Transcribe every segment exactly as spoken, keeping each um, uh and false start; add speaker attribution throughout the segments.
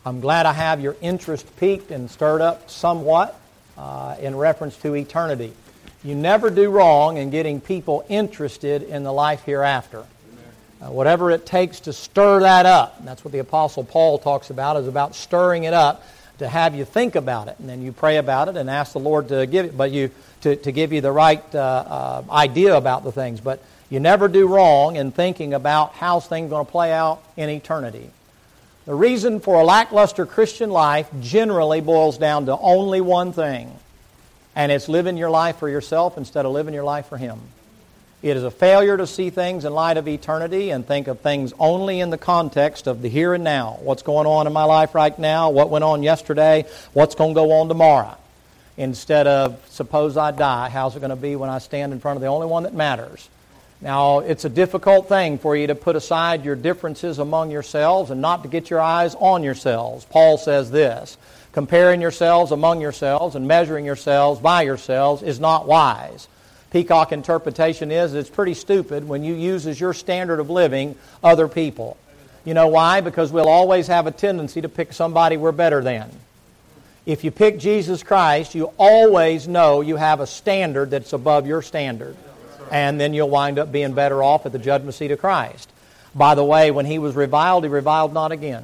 Speaker 1: I'm glad I have your interest piqued and stirred up somewhat uh, in reference to eternity. You never do wrong in getting people interested in the life hereafter. Uh, whatever it takes to stir that up, and that's what the Apostle Paul talks about, is about stirring it up to have you think about it. And then you pray about it and ask the Lord to give it, but you to, to give you the right uh, uh, idea about the things. But you never do wrong in thinking about how's things going to play out in eternity. The reason for a lackluster Christian life generally boils down to only one thing, and it's living your life for yourself instead of living your life for Him. It is a failure to see things in light of eternity and think of things only in the context of the here and now. What's going on in my life right now, what went on yesterday, what's going to go on tomorrow. Instead of, suppose I die, how's it going to be when I stand in front of the only one that matters? Now, it's a difficult thing for you to put aside your differences among yourselves and not to get your eyes on yourselves. Paul says this, comparing yourselves among yourselves and measuring yourselves by yourselves is not wise. Peacock interpretation is it's pretty stupid when you use as your standard of living other people. You know why? Because we'll always have a tendency to pick somebody we're better than. If you pick Jesus Christ, you always know you have a standard that's above your standard. And then you'll wind up being better off at the judgment seat of Christ. By the way, when He was reviled, He reviled not again.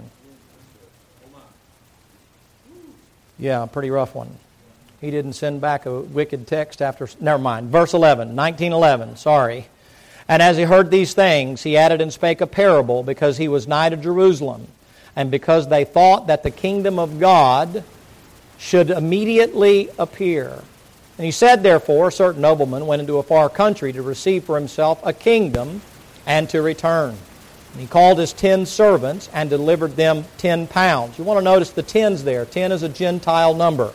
Speaker 1: Yeah, a pretty rough one. He didn't send back a wicked text after... Never mind. Verse eleven, nineteen eleven, sorry. And as he heard these things, he added and spake a parable, because he was nigh to Jerusalem, and because they thought that the kingdom of God should immediately appear. And he said, therefore, a certain nobleman went into a far country to receive for himself a kingdom and to return. And he called his ten servants and delivered them ten pounds. You want to notice the tens there. Ten is a Gentile number.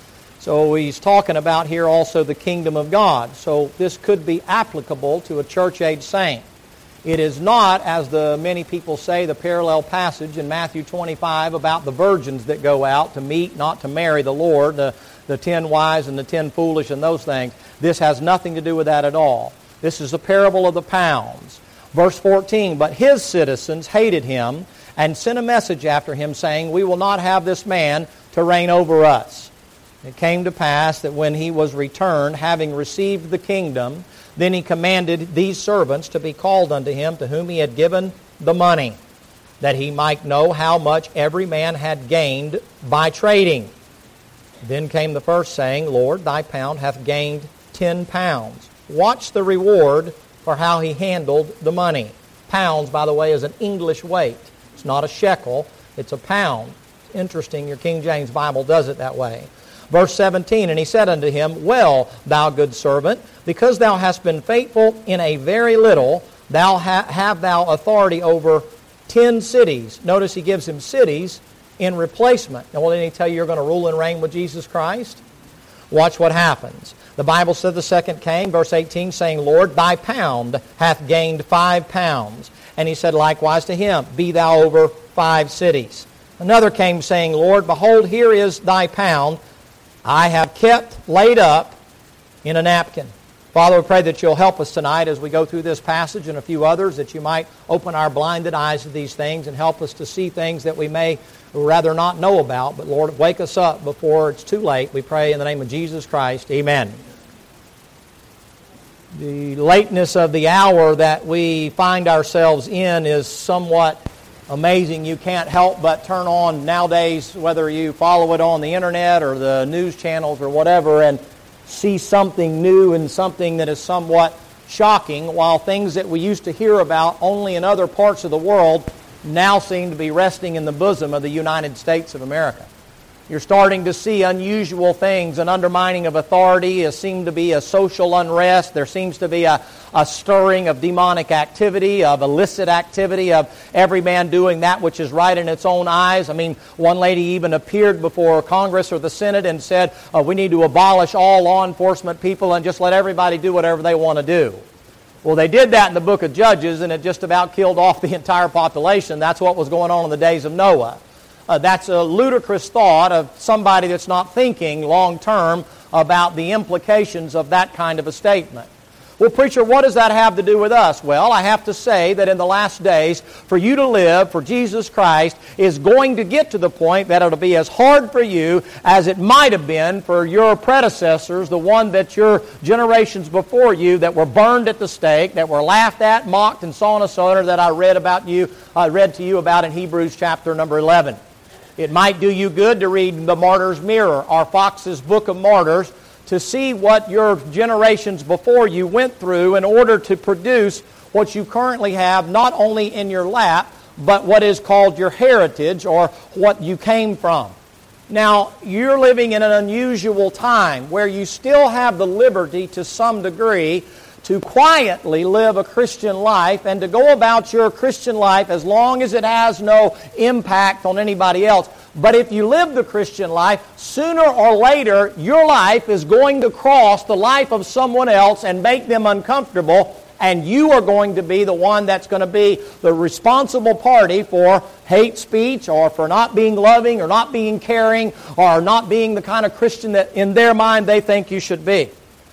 Speaker 1: So he's talking about here also the kingdom of God. So this could be applicable to a church-age saint. It is not, as the many people say, the parallel passage in Matthew twenty-five about the virgins that go out to meet, not to marry the Lord, the, the ten wise and the ten foolish and those things. This has nothing to do with that at all. This is a parable of the pounds. Verse fourteen, but his citizens hated him and sent a message after him, saying, we will not have this man to reign over us. It came to pass that when he was returned, having received the kingdom, then he commanded these servants to be called unto him, to whom he had given the money, that he might know how much every man had gained by trading. Then came the first, saying, Lord, thy pound hath gained ten pounds. Watch the reward for how he handled the money. Pounds, by the way, is an English weight. It's not a shekel, it's a pound. It's interesting, your King James Bible does it that way. Verse seventeen, and he said unto him, well, thou good servant, because thou hast been faithful in a very little, thou ha- have thou authority over ten cities. Notice he gives him cities in replacement. Now, well, didn't he tell you you're going to rule and reign with Jesus Christ? Watch what happens. The Bible said the second came, verse eighteen, saying, Lord, thy pound hath gained five pounds. And he said likewise to him, be thou over five cities. Another came, saying, Lord, behold, here is thy pound, I have kept laid up in a napkin. Father, we pray that you'll help us tonight as we go through this passage and a few others, that you might open our blinded eyes to these things and help us to see things that we may rather not know about. But Lord, wake us up before it's too late. We pray in the name of Jesus Christ. Amen. The lateness of the hour that we find ourselves in is somewhat amazing. You can't help but turn on nowadays, whether you follow it on the internet or the news channels or whatever, and see something new and something that is somewhat shocking, while things that we used to hear about only in other parts of the world now seem to be resting in the bosom of the United States of America. You're starting to see unusual things, an undermining of authority. There seems to be a social unrest. There seems to be a, a stirring of demonic activity, of illicit activity, of every man doing that which is right in its own eyes. I mean, one lady even appeared before Congress or the Senate and said, uh, we need to abolish all law enforcement people and just let everybody do whatever they want to do. Well, they did that in the book of Judges, and it just about killed off the entire population. That's what was going on in the days of Noah. Uh, that's a ludicrous thought of somebody that's not thinking long term about the implications of that kind of a statement. Well, preacher, what does that have to do with us? Well, I have to say that in the last days, for you to live for Jesus Christ is going to get to the point that it'll be as hard for you as it might have been for your predecessors, the one that your generations before you that were burned at the stake, that were laughed at, mocked, and so on and so on, that I read about you, I read to you about in Hebrews chapter number eleven. It might do you good to read the Martyr's Mirror or Fox's Book of Martyrs to see what your generations before you went through in order to produce what you currently have, not only in your lap, but what is called your heritage or what you came from. Now, you're living in an unusual time where you still have the liberty to some degree to quietly live a Christian life and to go about your Christian life as long as it has no impact on anybody else. But if you live the Christian life, sooner or later, your life is going to cross the life of someone else and make them uncomfortable, and you are going to be the one that's going to be the responsible party for hate speech or for not being loving or not being caring or not being the kind of Christian that in their mind they think you should be.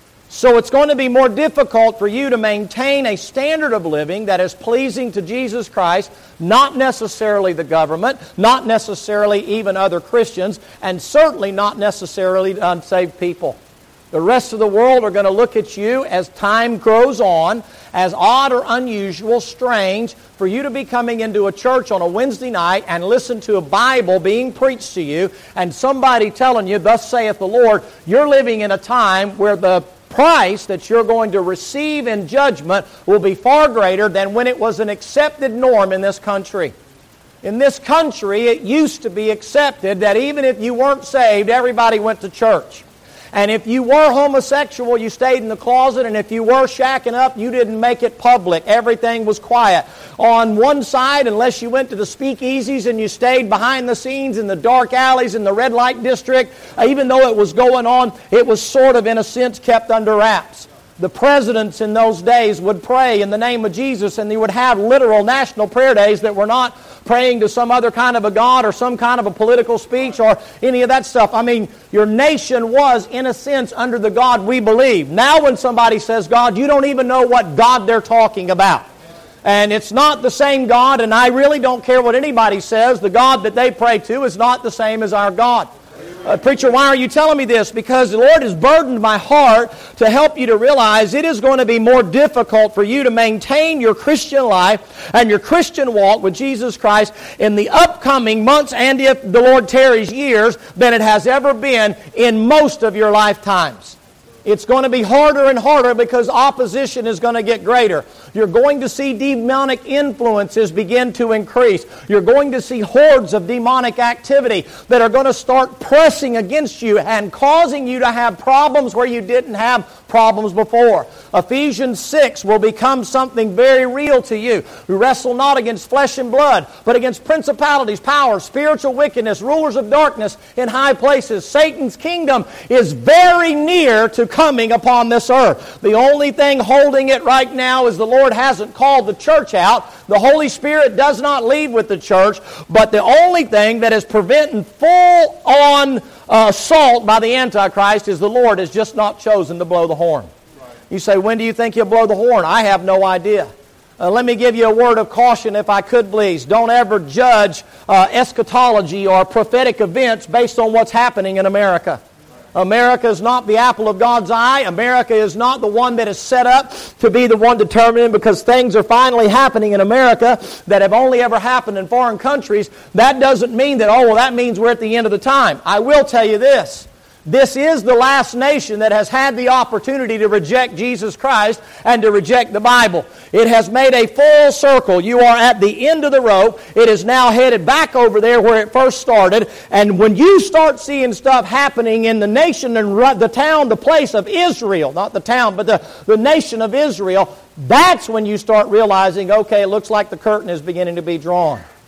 Speaker 1: So it's going to be more difficult for you to maintain a standard of living that is pleasing to Jesus Christ, not necessarily the government, not necessarily even other Christians, and certainly not necessarily unsaved people. The rest of the world are going to look at you as time grows on as odd or unusual, strange, for you to be coming into a church on a Wednesday night and listen to a Bible being preached to you and somebody telling you, "Thus saith the Lord." You're living in a time where the price that you're going to receive in judgment will be far greater than when it was an accepted norm in this country. In this country, it used to be accepted that even if you weren't saved, everybody went to church. And if you were homosexual, you stayed in the closet, and if you were shacking up, you didn't make it public. Everything was quiet. On one side, unless you went to the speakeasies and you stayed behind the scenes in the dark alleys in the red light district, even though it was going on, it was sort of, in a sense, kept under wraps. The presidents in those days would pray in the name of Jesus, and they would have literal national prayer days that were not praying to some other kind of a God or some kind of a political speech or any of that stuff. I mean, your nation was, in a sense, under the God we believe. Now when somebody says God, you don't even know what God they're talking about. And it's not the same God, and I really don't care what anybody says. The God that they pray to is not the same as our God. Uh, preacher, why are you telling me this? Because the Lord has burdened my heart to help you to realize it is going to be more difficult for you to maintain your Christian life and your Christian walk with Jesus Christ in the upcoming months and, if the Lord tarries, years than it has ever been in most of your lifetimes. It's going to be harder and harder because opposition is going to get greater. You're going to see demonic influences begin to increase. You're going to see hordes of demonic activity that are going to start pressing against you and causing you to have problems where you didn't have problems before. Ephesians six will become something very real to you. We wrestle not against flesh and blood, but against principalities, powers, spiritual wickedness, rulers of darkness in high places. Satan's kingdom is very near to coming upon this earth. The only thing holding it right now is the Lord hasn't called the church out. The Holy Spirit does not leave with the church, but the only thing that is preventing full-on uh, assault by the Antichrist is the Lord has just not chosen to blow the horn. You say, when do you think He'll blow the horn? I have no idea. Uh, let me give you a word of caution, if I could, please. Don't ever judge uh, eschatology or prophetic events based on what's happening in America. America is not the apple of God's eye. America is not the one that is set up to be the one determining, because things are finally happening in America that have only ever happened in foreign countries. That doesn't mean that, oh, well, that means we're at the end of the time. I will tell you this. This is the last nation that has had the opportunity to reject Jesus Christ and to reject the Bible. It has made a full circle. You are at the end of the rope. It is now headed back over there where it first started. And when you start seeing stuff happening in the nation and the town, the place of Israel, not the town, but the, the nation of Israel, that's when you start realizing, okay, it looks like the curtain is beginning to be drawn.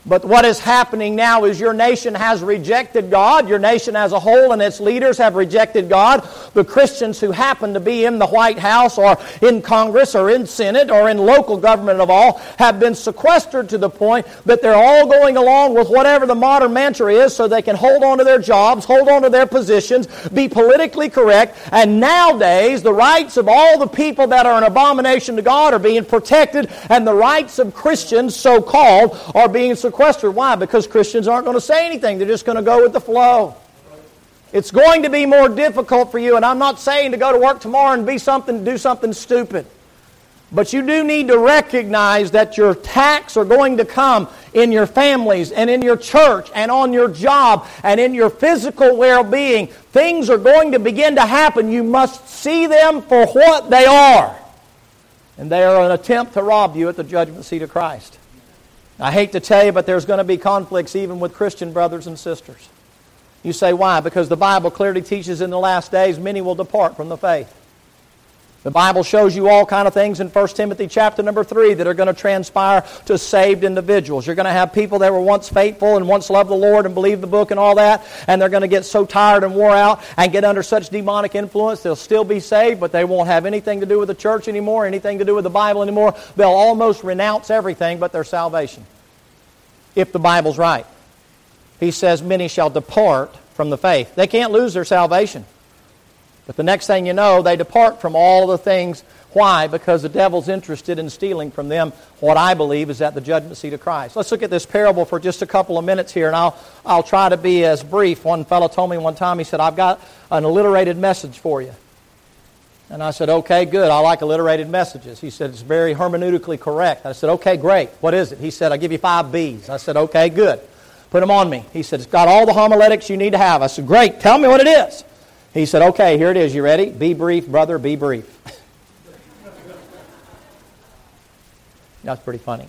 Speaker 1: But what is happening now is your nation has rejected God. Your nation as a whole and its leaders have rejected God. The Christians who happen to be in the White House or in Congress or in Senate or in local government of all have been sequestered to the point that they're all going along with whatever the modern mantra is so they can hold on to their jobs, hold on to their positions, be politically correct. And nowadays, the rights of all the people that are an abomination to God are being protected, and the rights of Christians, so-called, are being sequestered. Why? Because Christians aren't going to say anything. They're just going to go with the flow. It's going to be more difficult for you, and I'm not saying to go to work tomorrow and be something, do something stupid. But you do need to recognize that your attacks are going to come in your families and in your church and on your job and in your physical well-being. Things are going to begin to happen. You must see them for what they are. And they are an attempt to rob you at the judgment seat of Christ. I hate to tell you, but there's going to be conflicts even with Christian brothers and sisters. You say, why? Because the Bible clearly teaches in the last days many will depart from the faith. The Bible shows you all kind of things in First Timothy chapter number three that are going to transpire to saved individuals. You're going to have people that were once faithful and once loved the Lord and believed the book and all that, and they're going to get so tired and wore out and get under such demonic influence, they'll still be saved, but they won't have anything to do with the church anymore, anything to do with the Bible anymore. They'll almost renounce everything but their salvation, if the Bible's right. He says, many shall depart from the faith. They can't lose their salvation. But the next thing you know, they depart from all the things. Why? Because the devil's interested in stealing from them what I believe is at the judgment seat of Christ. Let's look at this parable for just a couple of minutes here, and I'll, I'll try to be as brief. One fellow told me one time, he said, I've got an alliterated message for you. And I said, okay, good. I like alliterated messages. He said, it's very hermeneutically correct. I said, okay, great. What is it? He said, I'll give you five B's. I said, okay, good. Put them on me. He said, it's got all the homiletics you need to have. I said, great. Tell me what it is. He said, okay, here it is. You ready? Be brief, brother, be brief. That's pretty funny.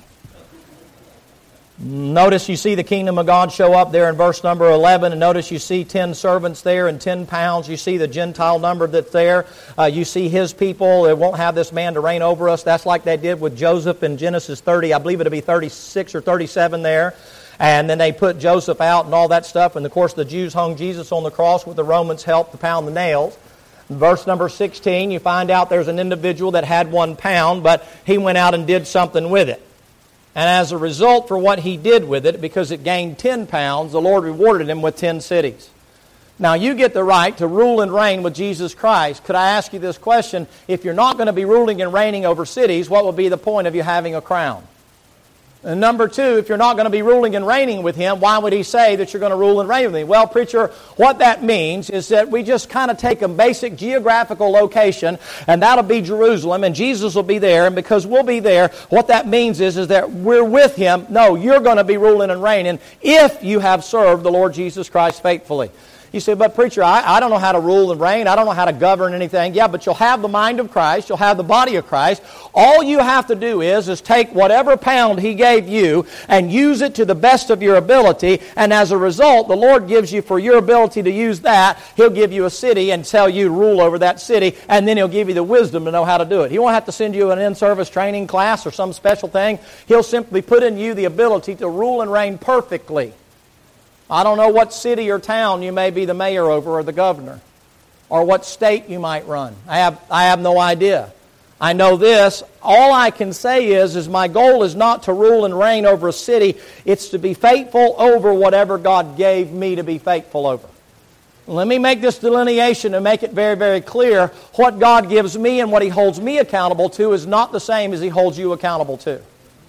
Speaker 1: Notice you see the kingdom of God show up there in verse number eleven, and notice you see ten servants there and ten pounds. You see the Gentile number that's there. Uh, you see his people. They won't have this man to reign over us. That's like they did with Joseph in Genesis thirty. I believe it'll be thirty-six or thirty-seven there. And then they put Joseph out and all that stuff. And of course the Jews hung Jesus on the cross with the Romans' help to pound the nails. In verse number sixteen, you find out there's an individual that had one pound, but he went out and did something with it. And as a result for what he did with it, because it gained ten pounds, the Lord rewarded him with ten cities. Now you get the right to rule and reign with Jesus Christ. Could I ask you this question? If you're not going to be ruling and reigning over cities, what would be the point of you having a crown? And number two, if you're not going to be ruling and reigning with Him, why would He say that you're going to rule and reign with Him? Well, preacher, what that means is that we just kind of take a basic geographical location, and that'll be Jerusalem, and Jesus will be there, and because we'll be there, what that means is, is that we're with Him. No, you're going to be ruling and reigning if you have served the Lord Jesus Christ faithfully. You say, but preacher, I, I don't know how to rule and reign. I don't know how to govern anything. Yeah, but you'll have the mind of Christ. You'll have the body of Christ. All you have to do is, is take whatever pound He gave you and use it to the best of your ability. And as a result, the Lord gives you, for your ability to use that, He'll give you a city and tell you to rule over that city. And then He'll give you the wisdom to know how to do it. He won't have to send you an in-service training class or some special thing. He'll simply put in you the ability to rule and reign perfectly. I don't know what city or town you may be the mayor over or the governor, or what state you might run. I have, I have no idea. I know this. All I can say is, is my goal is not to rule and reign over a city. It's to be faithful over whatever God gave me to be faithful over. Let me make this delineation and make it very, very clear. What God gives me and what He holds me accountable to is not the same as He holds you accountable to.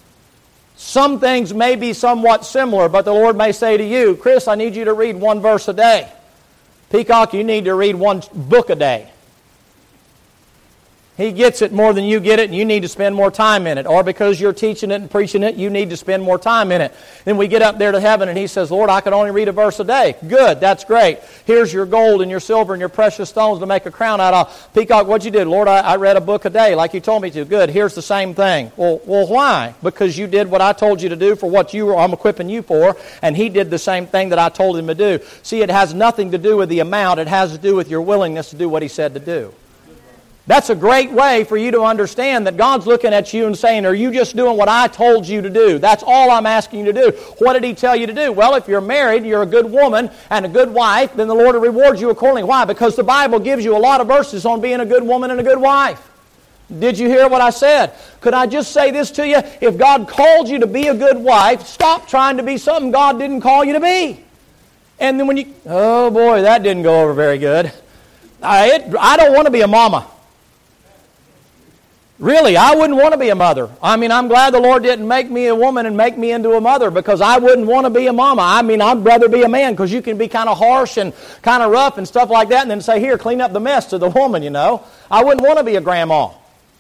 Speaker 1: Some things may be somewhat similar, but the Lord may say to you, Chris, I need you to read one verse a day. Peacock, you need to read one book a day. He gets it more than you get it, and you need to spend more time in it. Or because you're teaching it and preaching it, you need to spend more time in it. Then we get up there to heaven, and He says, Lord, I can only read a verse a day. Good, that's great. Here's your gold and your silver and your precious stones to make a crown out of. Peacock, what'd you do? Lord, I, I read a book a day like you told me to. Good, here's the same thing. Well, well, why? Because you did what I told you to do for what you were, I'm equipping you for, and he did the same thing that I told him to do. See, it has nothing to do with the amount. It has to do with your willingness to do what He said to do. That's a great way for you to understand that God's looking at you and saying, are you just doing what I told you to do? That's all I'm asking you to do. What did He tell you to do? Well, if you're married, you're a good woman and a good wife, then the Lord will reward you accordingly. Why? Because the Bible gives you a lot of verses on being a good woman and a good wife. Did you hear what I said? Could I just say this to you? If God called you to be a good wife, stop trying to be something God didn't call you to be. And then when you, oh boy, that didn't go over very good. I, it, I don't want to be a mama. Really, I wouldn't want to be a mother. I mean, I'm glad the Lord didn't make me a woman and make me into a mother, because I wouldn't want to be a mama. I mean, I'd rather be a man, because you can be kind of harsh and kind of rough and stuff like that and then say, here, clean up the mess to the woman, you know. I wouldn't want to be a grandma.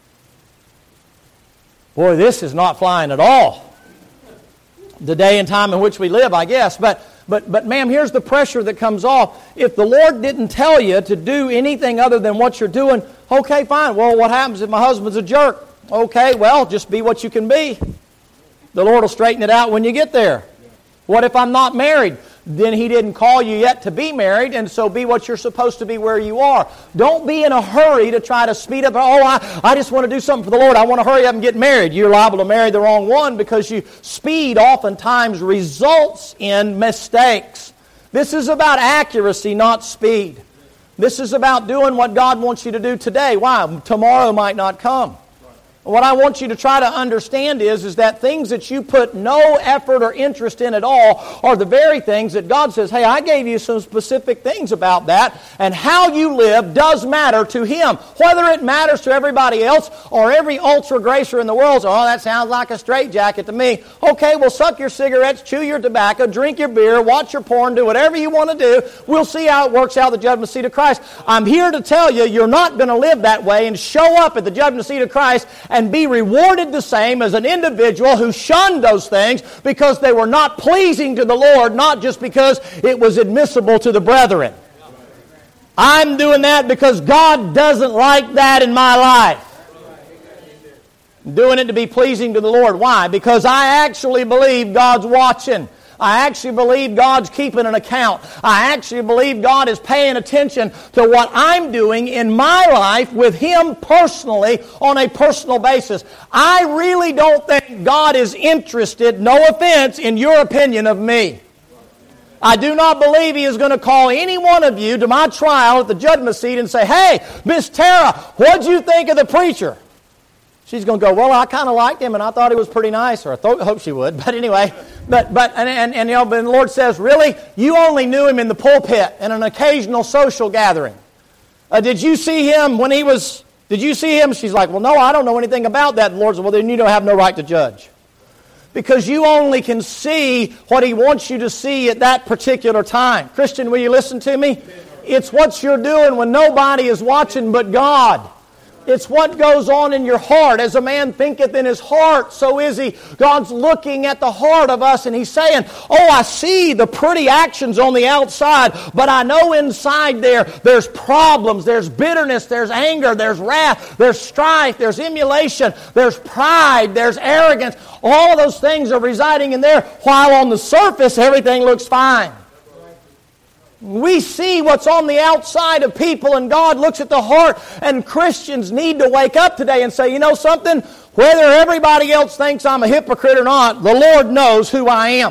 Speaker 1: Boy, this is not flying at all. The day and time in which we live, I guess. But, but, but ma'am, here's the pressure that comes off. If the Lord didn't tell you to do anything other than what you're doing, okay, fine. Well, what happens if my husband's a jerk? Okay, well, just be what you can be. The Lord will straighten it out when you get there. What if I'm not married? Then He didn't call you yet to be married, and so be what you're supposed to be where you are. Don't be in a hurry to try to speed up. Oh, I, I just want to do something for the Lord. I want to hurry up and get married. You're liable to marry the wrong one, because you speed oftentimes results in mistakes. This is about accuracy, not speed. This is about doing what God wants you to do today. Why? Tomorrow might not come. What I want you to try to understand is, is that things that you put no effort or interest in at all are the very things that God says, hey, I gave you some specific things about that, and how you live does matter to Him. Whether it matters to everybody else or every ultra-gracer in the world, so, oh, that sounds like a straitjacket to me. Okay, well, suck your cigarettes, chew your tobacco, drink your beer, watch your porn, do whatever you want to do. We'll see how it works out at the judgment seat of Christ. I'm here to tell you, you're not going to live that way and show up at the judgment seat of Christ and be rewarded the same as an individual who shunned those things because they were not pleasing to the Lord, not just because it was admissible to the brethren. I'm doing that because God doesn't like that in my life. I'm doing it to be pleasing to the Lord. Why? Because I actually believe God's watching. I actually believe God's keeping an account. I actually believe God is paying attention to what I'm doing in my life with Him personally on a personal basis. I really don't think God is interested, no offense, in your opinion of me. I do not believe He is going to call any one of you to my trial at the judgment seat and say, hey, Miss Tara, what'd you think of the preacher? She's going to go, well, I kind of liked him and I thought he was pretty nice, or I th- hope she would. But anyway, but but and, and, and you know, but the Lord says, really? You only knew him in the pulpit and an occasional social gathering. Uh, did you see him when he was, did you see him? She's like, well, no, I don't know anything about that. The Lord says, well, then you don't have no right to judge. Because you only can see what He wants you to see at that particular time. Christian, will you listen to me? It's what you're doing when nobody is watching but God. It's what goes on in your heart. As a man thinketh in his heart, so is he. God's looking at the heart of us and He's saying, oh, I see the pretty actions on the outside, but I know inside there, there's problems, there's bitterness, there's anger, there's wrath, there's strife, there's emulation, there's pride, there's arrogance. All of those things are residing in there, while on the surface, everything looks fine. We see what's on the outside of people, and God looks at the heart, and Christians need to wake up today and say, you know something? Whether everybody else thinks I'm a hypocrite or not, the Lord knows who I am.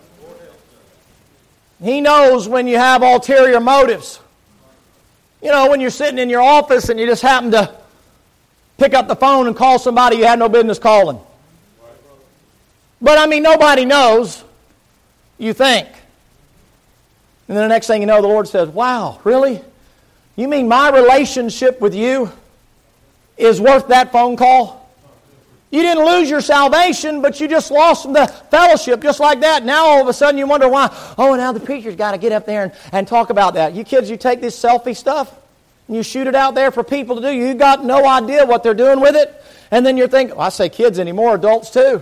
Speaker 1: He knows when you have ulterior motives. You know, when you're sitting in your office and you just happen to pick up the phone and call somebody you had no business calling. But I mean, nobody knows, you think. And then the next thing you know, the Lord says, wow, really? You mean my relationship with you is worth that phone call? You didn't lose your salvation, but you just lost the fellowship just like that. Now all of a sudden you wonder why, oh, now the preacher's got to get up there and, and talk about that. You kids, you take this selfie stuff and you shoot it out there for people to do. You got no idea what they're doing with it. And then you're thinking, well, I say kids anymore, adults too.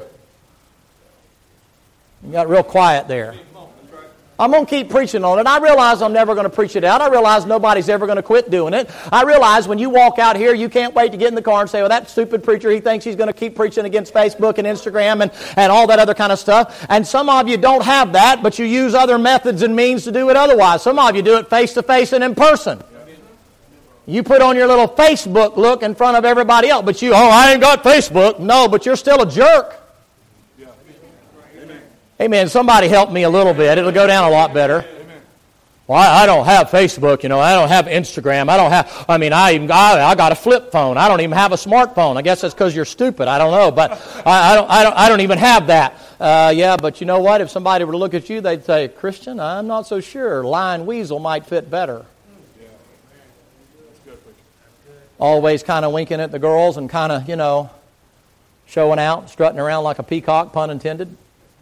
Speaker 1: You got real quiet there. I'm going to keep preaching on it. I realize I'm never going to preach it out. I realize nobody's ever going to quit doing it. I realize when you walk out here, you can't wait to get in the car and say, well, that stupid preacher, he thinks he's going to keep preaching against Facebook and Instagram and, and all that other kind of stuff. And some of you don't have that, but you use other methods and means to do it otherwise. Some of you do it face-to-face and in person. You put on your little Facebook look in front of everybody else, but you, oh, I ain't got Facebook. No, but you're still a jerk.
Speaker 2: Yeah. Amen.
Speaker 1: Amen. Somebody help me a little bit. It'll go down a lot better. Well, I, I don't have Facebook, you know. I don't have Instagram. I don't have, I mean, I even I, I got a flip phone. I don't even have a smartphone. I guess that's because you're stupid. I don't know, but I, I don't I don't I don't even have that. Uh, yeah, but you know what? If somebody were to look at you, they'd say, Christian, I'm not so sure. Lion Weasel might fit better. Always kind of winking at the girls and kind of, you know, showing out, strutting around like a peacock, pun intended.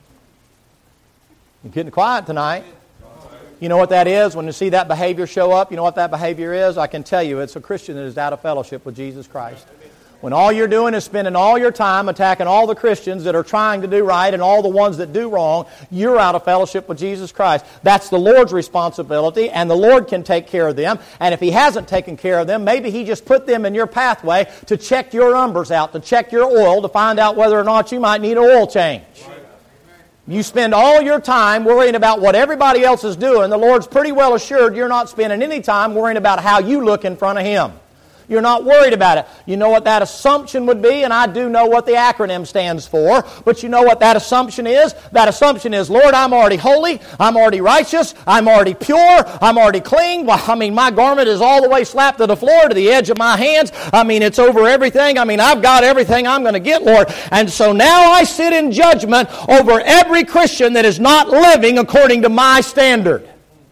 Speaker 1: You're getting quiet tonight. You know what that is? When you see that behavior show up, you know what that behavior is? I can tell you, it's a Christian that is out of fellowship with Jesus Christ. When all you're doing is spending all your time attacking all the Christians that are trying to do right and all the ones that do wrong, you're out of fellowship with Jesus Christ. That's the Lord's responsibility, and the Lord can take care of them. And if He hasn't taken care of them, maybe He just put them in your pathway to check your numbers out, to check your oil, to find out whether or not you might need an oil change. You spend all your time worrying about what everybody else is doing. The Lord's pretty well assured you're not spending any time worrying about how you look in front of Him. You're not worried about it. You know what that assumption would be, and I do know what the acronym stands for, but you know what that assumption is? That assumption is, Lord, I'm already holy, I'm already righteous, I'm already pure, I'm already clean. Well, I mean, my garment is all the way slapped to the floor, to the edge of my hands. I mean, it's over everything. I mean, I've got everything I'm going to get, Lord. And so now I sit in judgment over every Christian that is not living according to my standard.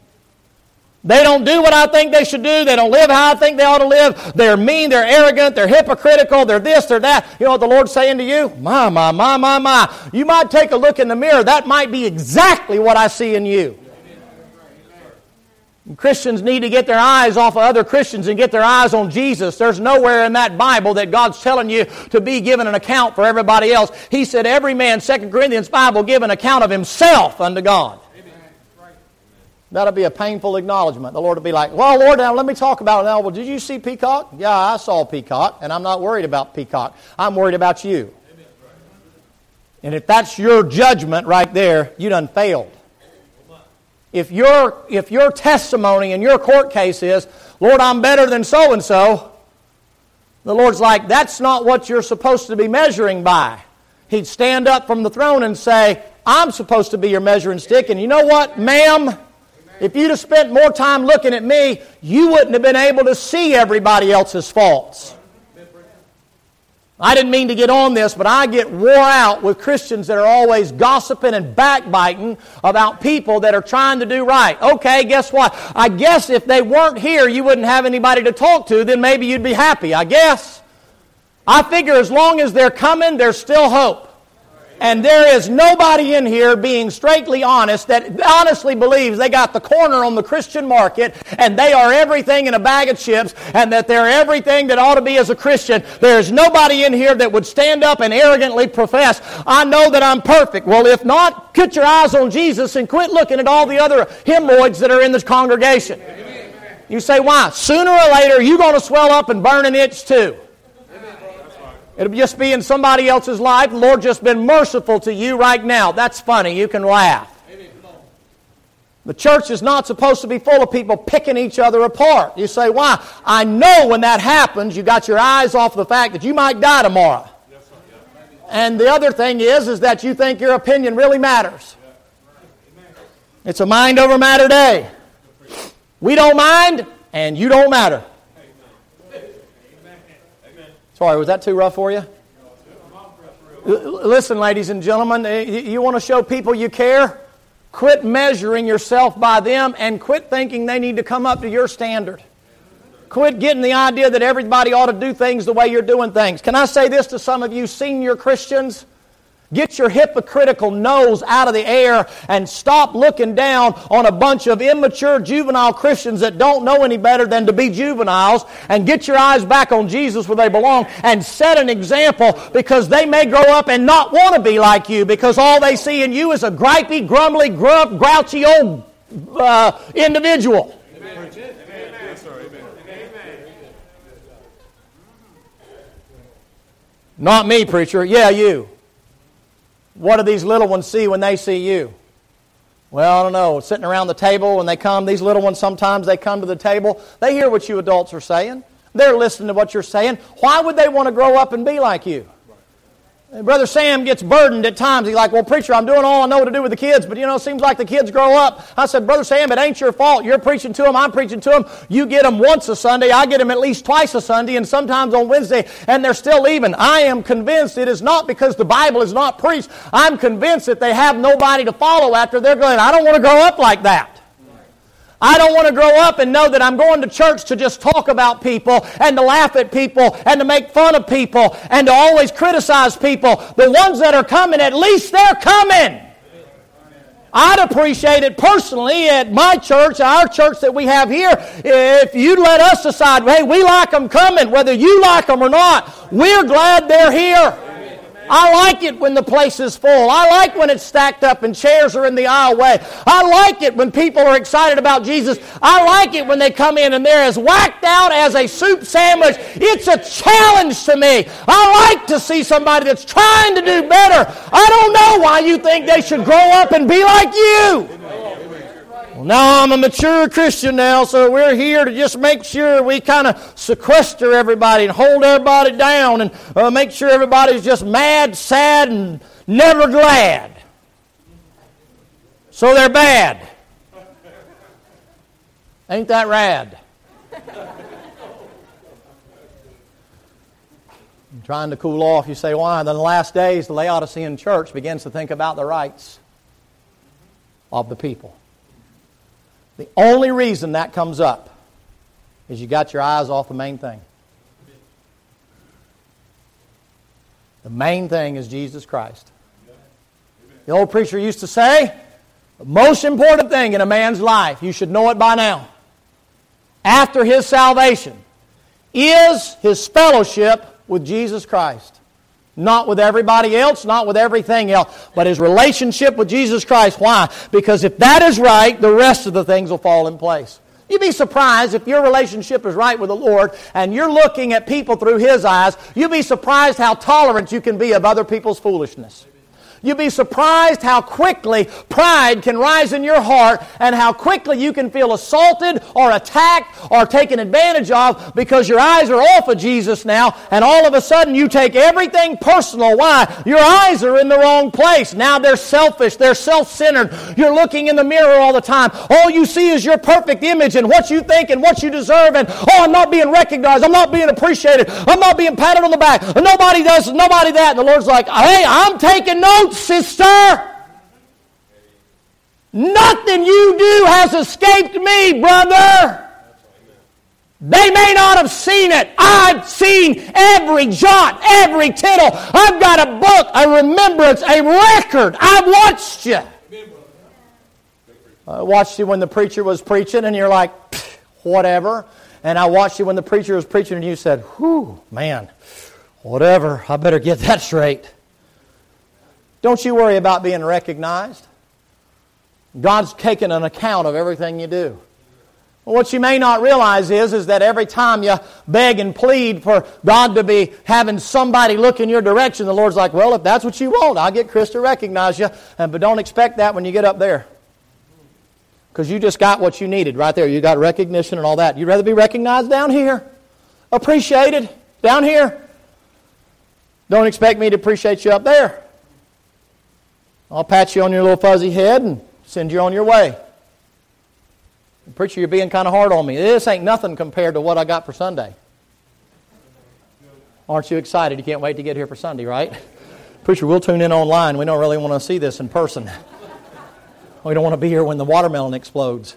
Speaker 1: They don't do what I think they should do. They don't live how I think they ought to live. They're mean, they're arrogant, they're hypocritical, they're this, they're that. You know what the Lord's saying to you? My, my, my, my, my. You might take a look in the mirror. That might be exactly what I see in you. Christians need to get their eyes off of other Christians and get their eyes on Jesus. There's nowhere in that Bible that God's telling you to be given an account for everybody else. He said every man, Second Corinthians five, will give an account of himself unto God. That'll be a painful acknowledgement. The Lord will be like, well, Lord, now let me talk about it now. Well, did you see Peacock? Yeah, I saw Peacock, and I'm not worried about Peacock. I'm worried about you. And if that's your judgment right there, you done failed. If your, if your testimony in your court case is, Lord, I'm better than so-and-so, the Lord's like, that's not what you're supposed to be measuring by. He'd stand up from the throne and say, I'm supposed to be your measuring stick, and you know what, ma'am? If you'd have spent more time looking at me, you wouldn't have been able to see everybody else's faults. I didn't mean to get on this, but I get wore out with Christians that are always gossiping and backbiting about people that are trying to do right. Okay, guess what? I guess if they weren't here, you wouldn't have anybody to talk to, then maybe you'd be happy, I guess. I figure as long as they're coming, there's still hope. And there is nobody in here being straightly honest that honestly believes they got the corner on the Christian market and they are everything in a bag of chips and that they're everything that ought to be as a Christian. There's nobody in here that would stand up and arrogantly profess, I know that I'm perfect. Well, if not, put your eyes on Jesus and quit looking at all the other hemorrhoids that are in this congregation. Amen. You say, why? Sooner or later, you're going to swell up and burn an itch too. It'll just be in somebody else's life. The Lord just been merciful to you right now. That's funny. You can laugh. The church is not supposed to be full of people picking each other apart. You say, why? I know when that happens, you got your eyes off the fact that you might die tomorrow. And the other thing is, is that you think your opinion really matters. It's a mind over matter day. We don't mind, and you don't matter. Sorry, was that too rough for you? Listen, ladies and gentlemen, you want to show people you care? Quit measuring yourself by them and quit thinking they need to come up to your standard. Quit getting the idea that everybody ought to do things the way you're doing things. Can I say this to some of you senior Christians? Get your hypocritical nose out of the air and stop looking down on a bunch of immature juvenile Christians that don't know any better than to be juveniles, and get your eyes back on Jesus where they belong and set an example, because they may grow up and not want to be like you because all they see in you is a gripey, grumbly, gruff, grouchy old uh, individual. Amen. Not me, preacher. Yeah, you. What do these little ones see when they see you? Well, I don't know, sitting around the table when they come, these little ones sometimes they come to the table, they hear what you adults are saying. They're listening to what you're saying. Why would they want to grow up and be like you? And Brother Sam gets burdened at times. He's like, well, preacher, I'm doing all I know to do with the kids, but you know, it seems like the kids grow up. I said, Brother Sam, it ain't your fault. You're preaching to them, I'm preaching to them. You get them once a Sunday, I get them at least twice a Sunday, and sometimes on Wednesday, and they're still leaving. I am convinced it is not because the Bible is not preached. I'm convinced that they have nobody to follow after. They're going, I don't want to grow up like that. I don't want to grow up and know that I'm going to church to just talk about people and to laugh at people and to make fun of people and to always criticize people. The ones that are coming, at least they're coming. I'd appreciate it personally at my church, our church that we have here, if you'd let us decide, hey, we like them coming, whether you like them or not. We're glad they're here. I like it when the place is full. I like when it's stacked up and chairs are in the aisleway. I like it when people are excited about Jesus. I like it when they come in and they're as whacked out as a soup sandwich. It's a challenge to me. I like to see somebody that's trying to do better. I don't know why you think they should grow up and be like you. Well, now I'm a mature Christian now, so we're here to just make sure we kind of sequester everybody and hold everybody down and uh, make sure everybody's just mad, sad, and never glad. So they're bad. Ain't that rad? I'm trying to cool off. You say, why? Then the last days, the Laodicean church begins to think about the rights of the people. The only reason that comes up is you got your eyes off the main thing. The main thing is Jesus Christ. The old preacher used to say, the most important thing in a man's life, you should know it by now, after his salvation, is his fellowship with Jesus Christ. Not with everybody else, not with everything else, but his relationship with Jesus Christ. Why? Because if that is right, the rest of the things will fall in place. You'd be surprised if your relationship is right with the Lord and you're looking at people through His eyes, you'd be surprised how tolerant you can be of other people's foolishness. You'd be surprised how quickly pride can rise in your heart and how quickly you can feel assaulted or attacked or taken advantage of because your eyes are off of Jesus now, and all of a sudden you take everything personal. Why? Your eyes are in the wrong place. Now they're selfish. They're self-centered. You're looking in the mirror all the time. All you see is your perfect image and what you think and what you deserve, and oh, I'm not being recognized. I'm not being appreciated. I'm not being patted on the back. Nobody does, nobody that. And the Lord's like, hey, I'm taking notes, sister. Nothing you do has escaped me, brother. They may not have seen it. I've seen every jot, every tittle. I've got a book, a remembrance, a record. I've watched you. I watched you when the preacher was preaching and you're like, whatever. And I watched you when the preacher was preaching and you said, whew, man, whatever. I better get that straight. Don't you worry about being recognized. God's taken an account of everything you do. Well, what you may not realize is, is that every time you beg and plead for God to be having somebody look in your direction, the Lord's like, well, if that's what you want, I'll get Chris to recognize you. But don't expect that when you get up there. Because you just got what you needed right there. You got recognition and all that. You'd rather be recognized down here. Appreciated down here. Don't expect me to appreciate you up there. I'll pat you on your little fuzzy head and send you on your way. Preacher, you're being kind of hard on me. This ain't nothing compared to what I got for Sunday. Aren't you excited? You can't wait to get here for Sunday, right? Preacher, we'll tune in online. We don't really want to see this in person. We don't want to be here when the watermelon explodes.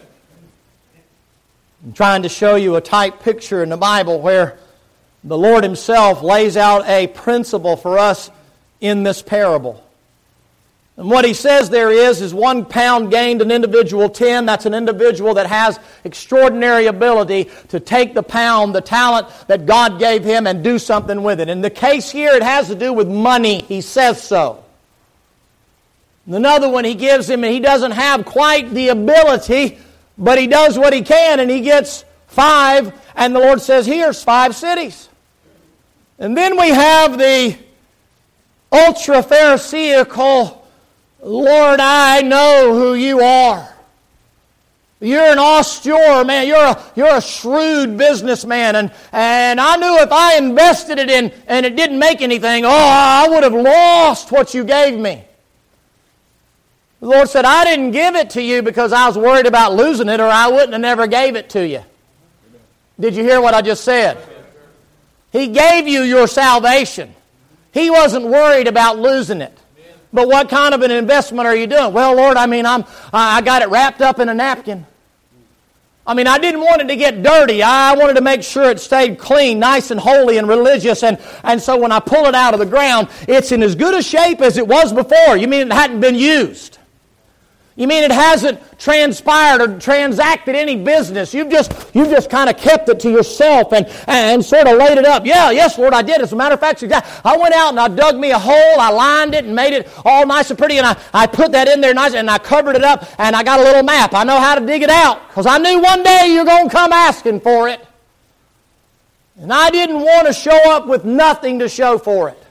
Speaker 1: I'm trying to show you a type picture in the Bible where the Lord Himself lays out a principle for us in this parable. And what He says there is, is one pound gained an individual ten. That's an individual that has extraordinary ability to take the pound, the talent that God gave him, and do something with it. In the case here, it has to do with money. He says so. And another one He gives him, and he doesn't have quite the ability, but he does what he can, and he gets five, and the Lord says, here's five cities. And then we have the ultra-pharisaical Lord, I know who you are. You're an austere man. You're a, you're a shrewd businessman. And, and I knew if I invested it in and it didn't make anything, oh, I would have lost what you gave me. The Lord said, I didn't give it to you because I was worried about losing it, or I wouldn't have never gave it to you. Did you hear what I just said? He gave you your salvation. He wasn't worried about losing it. But what kind of an investment are you doing? Well, Lord, I mean, I'm I got it wrapped up in a napkin. I mean, I didn't want it to get dirty. I wanted to make sure it stayed clean, nice and holy and religious. And, and so when I pull it out of the ground, it's in as good a shape as it was before. You mean it hadn't been used? You mean it hasn't transpired or transacted any business? You've just you've just kind of kept it to yourself and, and sort of laid it up. Yeah, yes, Lord, I did. As a matter of fact, I went out and I dug me a hole. I lined it and made it all nice and pretty. And I, I put that in there nice and I covered it up. And I got a little map. I know how to dig it out because I knew one day you're going to come asking for it. And I didn't want to show up with nothing to show for it.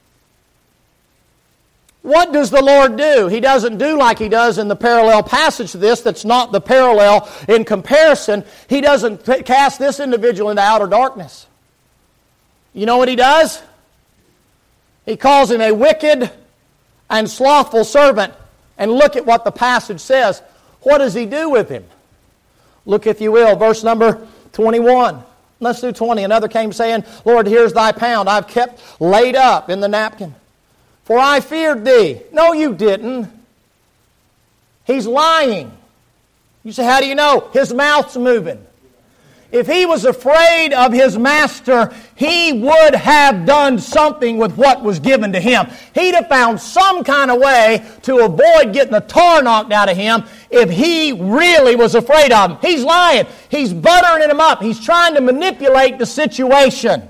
Speaker 1: What does the Lord do? He doesn't do like He does in the parallel passage to this that's not the parallel in comparison. He doesn't cast this individual into outer darkness. You know what He does? He calls him a wicked and slothful servant. And look at what the passage says. What does He do with him? Look, if you will, verse number twenty-one. Let's do twenty. Another came saying, Lord, here's thy pound I've kept laid up in the napkin. For I feared thee. No, you didn't. He's lying. You say, how do you know? His mouth's moving. If he was afraid of his master, he would have done something with what was given to him. He'd have found some kind of way to avoid getting the tar knocked out of him if he really was afraid of him. He's lying. He's buttering him up. He's trying to manipulate the situation.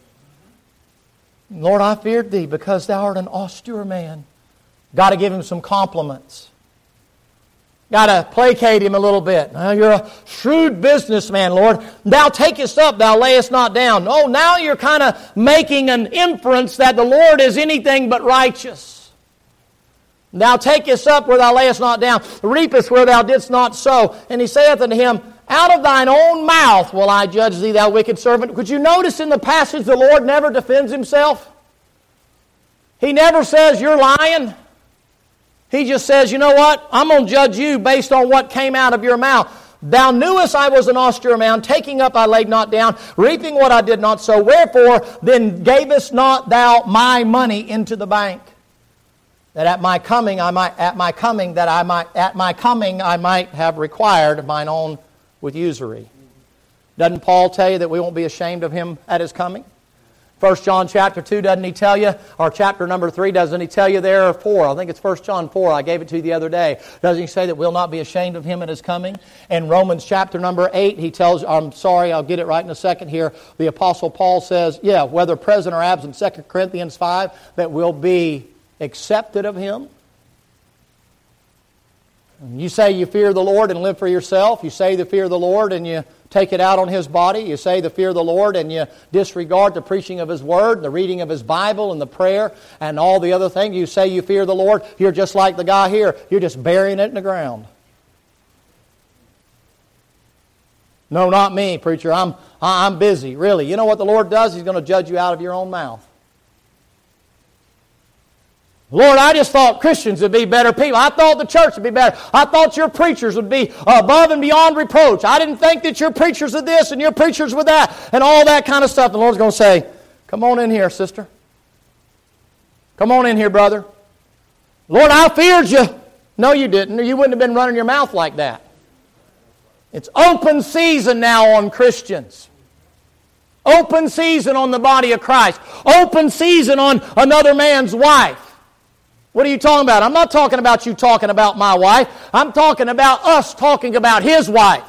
Speaker 1: Lord, I feared thee because thou art an austere man. Got to give him some compliments. Got to placate him a little bit. Now, you're a shrewd businessman, Lord. Thou takest up, thou layest not down. Oh, now you're kind of making an inference that the Lord is anything but righteous. Thou takest up where thou layest not down. Reapest where thou didst not sow. And he saith unto him, out of thine own mouth will I judge thee, thou wicked servant. Could you notice in the passage the Lord never defends Himself? He never says, you're lying. He just says, you know what? I'm going to judge you based on what came out of your mouth. Thou knewest I was an austere man, taking up I laid not down, reaping what I did not sow. Wherefore then gavest not thou my money into the bank, that at my coming I might at my coming that I might at my coming I might have required mine own with usury. Doesn't Paul tell you that we won't be ashamed of him at his coming? First John chapter two, doesn't he tell you? Or chapter number three, doesn't he tell you there? Or four, I think it's First John four, I gave it to you the other day. Doesn't he say that we'll not be ashamed of him at his coming? In Romans chapter number eight, he tells, I'm sorry, I'll get it right in a second here. The Apostle Paul says, yeah, whether present or absent, Second Corinthians five, that we'll be accepted of him. You say you fear the Lord and live for yourself. You say the fear of the Lord and you take it out on His body. You say the fear of the Lord and you disregard the preaching of His Word, the reading of His Bible and the prayer and all the other things. You say you fear the Lord. You're just like the guy here. You're just burying it in the ground. No, not me, preacher. I'm, I'm busy. Really. You know what the Lord does? He's going to judge you out of your own mouth. Lord, I just thought Christians would be better people. I thought the church would be better. I thought your preachers would be above and beyond reproach. I didn't think that your preachers would this and your preachers would that and all that kind of stuff. The Lord's going to say, come on in here, sister. Come on in here, brother. Lord, I feared you. No, you didn't. You wouldn't have been running your mouth like that. It's open season now on Christians. Open season on the body of Christ. Open season on another man's wife. What are you talking about? I'm not talking about you talking about my wife. I'm talking about us talking about his wife.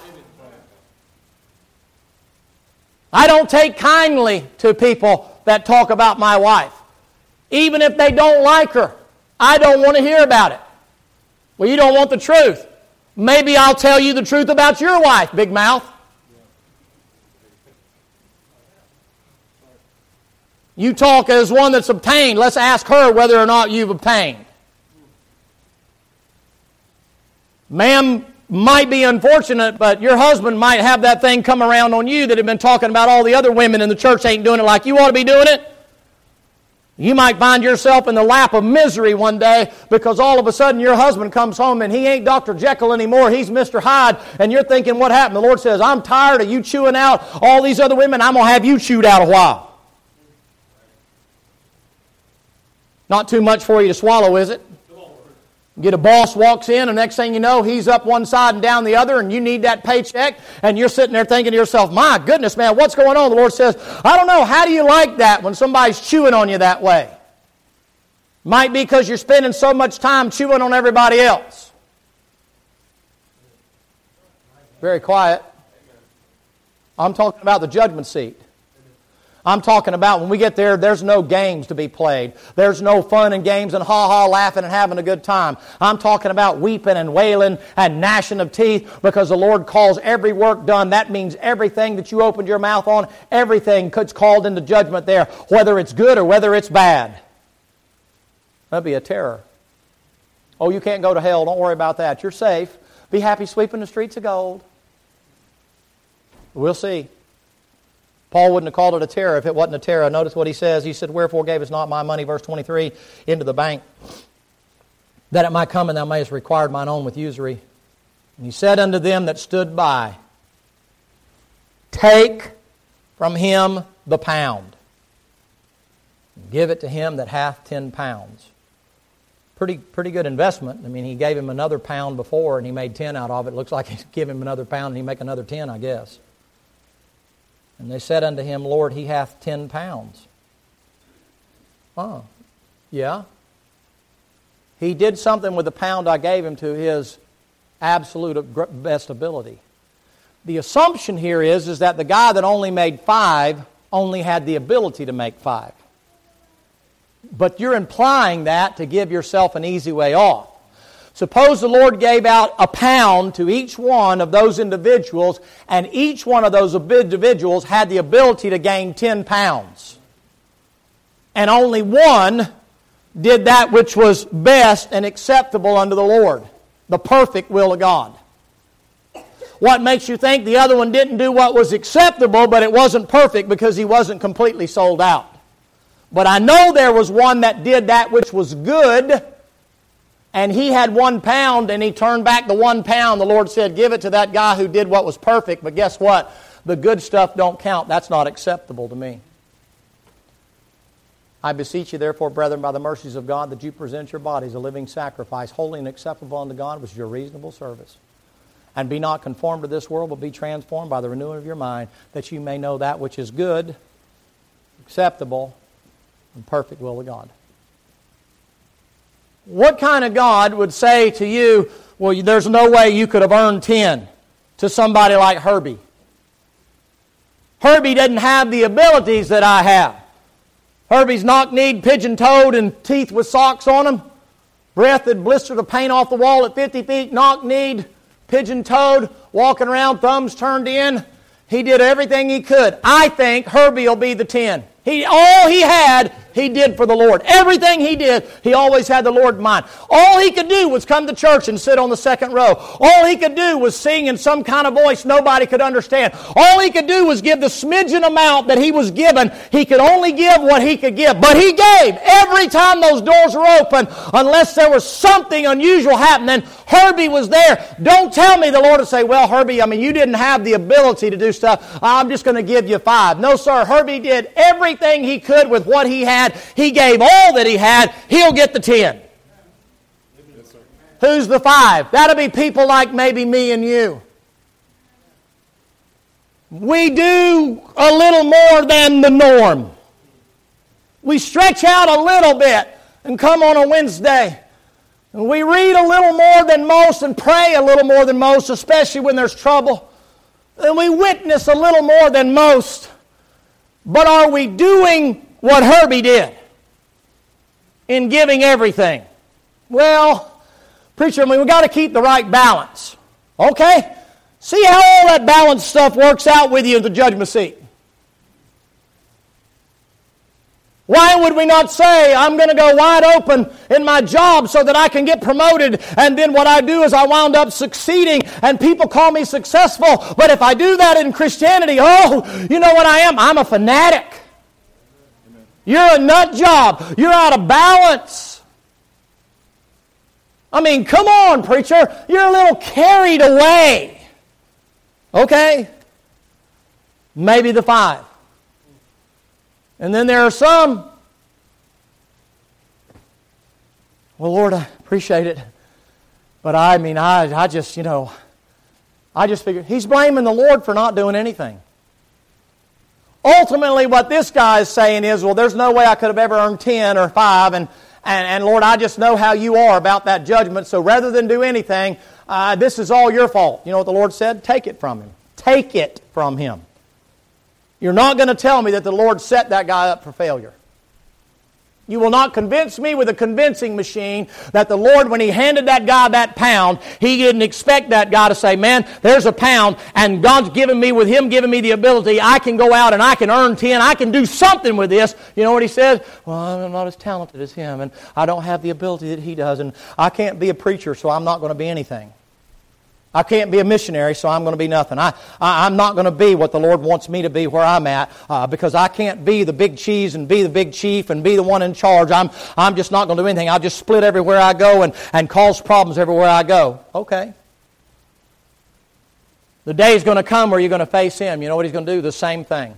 Speaker 1: I don't take kindly to people that talk about my wife. Even if they don't like her, I don't want to hear about it. Well, you don't want the truth. Maybe I'll tell you the truth about your wife, big mouth. You talk as one that's obtained. Let's ask her whether or not you've obtained. Ma'am might be unfortunate, but your husband might have that thing come around on you that had been talking about all the other women in the church ain't doing it like you ought to be doing it. You might find yourself in the lap of misery one day because all of a sudden your husband comes home and he ain't Doctor Jekyll anymore, he's Mister Hyde, and you're thinking, what happened? The Lord says, I'm tired of you chewing out all these other women, I'm going to have you chewed out a while. Not too much for you to swallow, is it? Get a boss walks in, and next thing you know, he's up one side and down the other, and you need that paycheck, and you're sitting there thinking to yourself, my goodness, man, what's going on? The Lord says, I don't know, how do you like that when somebody's chewing on you that way? Might be because you're spending so much time chewing on everybody else. Very quiet. I'm talking about the judgment seat. I'm talking about when we get there, there's no games to be played. There's no fun and games and ha-ha laughing and having a good time. I'm talking about weeping and wailing and gnashing of teeth because the Lord calls every work done. That means everything that you opened your mouth on, everything gets called into judgment there, whether it's good or whether it's bad. That'd be a terror. Oh, you can't go to hell. Don't worry about that. You're safe. Be happy sweeping the streets of gold. We'll see. Paul wouldn't have called it a terror if it wasn't a terror. Notice what he says. He said, wherefore gavest not my money, verse twenty-three, into the bank, that it might come and thou mayest require mine own with usury. And he said unto them that stood by, take from him the pound, and give it to him that hath ten pounds. Pretty, pretty good investment. I mean, he gave him another pound before and he made ten out of it. It looks like he give him another pound and he make another ten, I guess. And they said unto him, Lord, he hath ten pounds. Oh, yeah. He did something with the pound I gave him to his absolute best ability. The assumption here is, is that the guy that only made five only had the ability to make five. But you're implying that to give yourself an easy way off. Suppose the Lord gave out a pound to each one of those individuals, and each one of those individuals had the ability to gain ten pounds. And only one did that which was best and acceptable unto the Lord, the perfect will of God. What makes you think the other one didn't do what was acceptable, but it wasn't perfect because he wasn't completely sold out? But I know there was one that did that which was good, and he had one pound, and he turned back the one pound. The Lord said, give it to that guy who did what was perfect. But guess what? The good stuff don't count. That's not acceptable to me. I beseech you, therefore, brethren, by the mercies of God, that you present your bodies a living sacrifice, holy and acceptable unto God, which is your reasonable service. And be not conformed to this world, but be transformed by the renewing of your mind, that you may know that which is good, acceptable, and perfect will of God. What kind of God would say to you, well, there's no way you could have earned ten, to somebody like Herbie? Herbie doesn't have the abilities that I have. Herbie's knock-kneed, pigeon-toed, and teeth with socks on them. Breath that blistered the paint off the wall at fifty feet, knock-kneed, pigeon-toed, walking around, thumbs turned in. He did everything he could. I think Herbie will be the ten. He, all he had, he did for the Lord. Everything he did, he always had the Lord in mind. All he could do was come to church and sit on the second row. All he could do was sing in some kind of voice nobody could understand. All he could do was give the smidgen amount that he was given. He could only give what he could give. But he gave every time those doors were open, unless there was something unusual happening. Herbie was there. Don't tell me the Lord would say, well, Herbie, I mean, you didn't have the ability to do stuff. I'm just going to give you five. No, sir. Herbie did everything he could with what he had. He gave all that he had. He'll get the ten. Yes, who's the five? That'll be people like maybe me and you. We do a little more than the norm. We stretch out a little bit and come on a Wednesday. And we read a little more than most and pray a little more than most, especially when there's trouble. And we witness a little more than most. But are we doing what Herbie did in giving everything? Well, preacher, I mean, we've got to keep the right balance. Okay? See how all that balance stuff works out with you at the judgment seat. Why would we not say, I'm going to go wide open in my job so that I can get promoted, and then what I do is I wound up succeeding and people call me successful. But if I do that in Christianity, oh, you know what I am? I'm a fanatic. Amen. You're a nut job. You're out of balance. I mean, come on, preacher. You're a little carried away. Okay? Maybe the five. And then there are some, well, Lord, I appreciate it. But I mean, I, I just, you know, I just figured, he's blaming the Lord for not doing anything. Ultimately, what this guy is saying is, well, there's no way I could have ever earned ten or five, and, and, and Lord, I just know how you are about that judgment, so rather than do anything, uh, this is all your fault. You know what the Lord said? Take it from him. Take it from him. You're not going to tell me that the Lord set that guy up for failure. You will not convince me with a convincing machine that the Lord, when He handed that guy that pound, He didn't expect that guy to say, man, there's a pound, and God's given me, with Him giving me the ability, I can go out and I can earn ten, I can do something with this. You know what He says? Well, I'm not as talented as him, and I don't have the ability that he does, and I can't be a preacher, so I'm not going to be anything. I can't be a missionary, so I'm going to be nothing. I, I, I'm not going to be what the Lord wants me to be where I'm at uh, because I can't be the big cheese and be the big chief and be the one in charge. I'm, I'm just not going to do anything. I'll just split everywhere I go and, and cause problems everywhere I go. Okay. The day is going to come where you're going to face Him. You know what He's going to do? The same thing.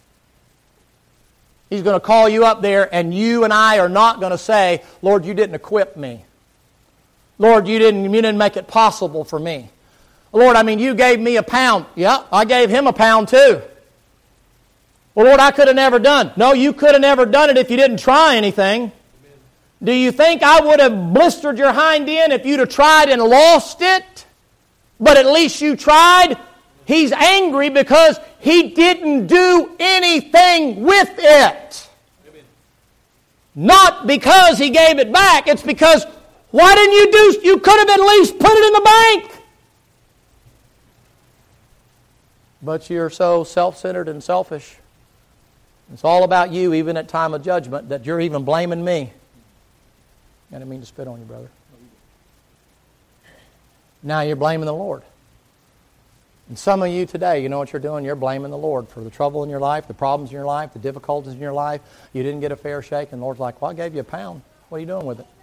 Speaker 1: He's going to call you up there, and you and I are not going to say, Lord, you didn't equip me. Lord, you didn't, you didn't make it possible for me. Lord, I mean, you gave me a pound. Yeah, I gave him a pound too. Well, Lord, I could have never done. No, you could have never done it if you didn't try anything. Amen. Do you think I would have blistered your hind end if you'd have tried and lost it? But at least you tried. He's angry because he didn't do anything with it. Amen. Not because he gave it back. It's because, why didn't you do, you could have at least put it in the bank. But you're so self-centered and selfish. It's all about you, even at time of judgment, that you're even blaming me. I didn't mean to spit on you, brother. Now you're blaming the Lord. And some of you today, you know what you're doing? You're blaming the Lord for the trouble in your life, the problems in your life, the difficulties in your life. You didn't get a fair shake, and the Lord's like, well, I gave you a pound. What are you doing with it?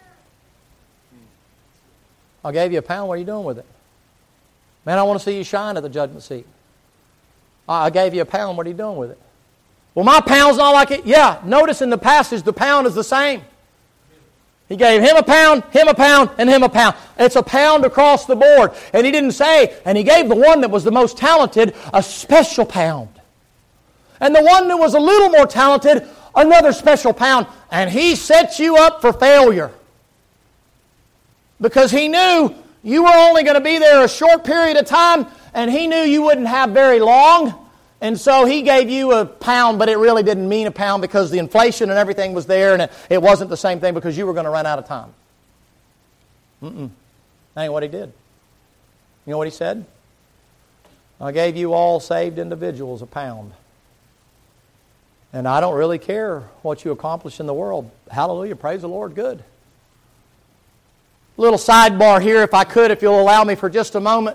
Speaker 1: I gave you a pound. What are you doing with it? Man, I want to see you shine at the judgment seat. I gave you a pound. What are you doing with it? Well, my pound's not like it. Yeah, notice in the passage the pound is the same. He gave him a pound, him a pound, and him a pound. It's a pound across the board. And he didn't say, and he gave the one that was the most talented a special pound. And the one that was a little more talented, another special pound. And he set you up for failure. Because he knew you were only going to be there a short period of time, and he knew you wouldn't have very long. And so he gave you a pound, but it really didn't mean a pound because the inflation and everything was there, and it, it wasn't the same thing because you were going to run out of time. Mm-mm. That ain't what he did. You know what he said? I gave you all saved individuals a pound. And I don't really care what you accomplish in the world. Hallelujah, praise the Lord, good. Little sidebar here, if I could, if you'll allow me for just a moment.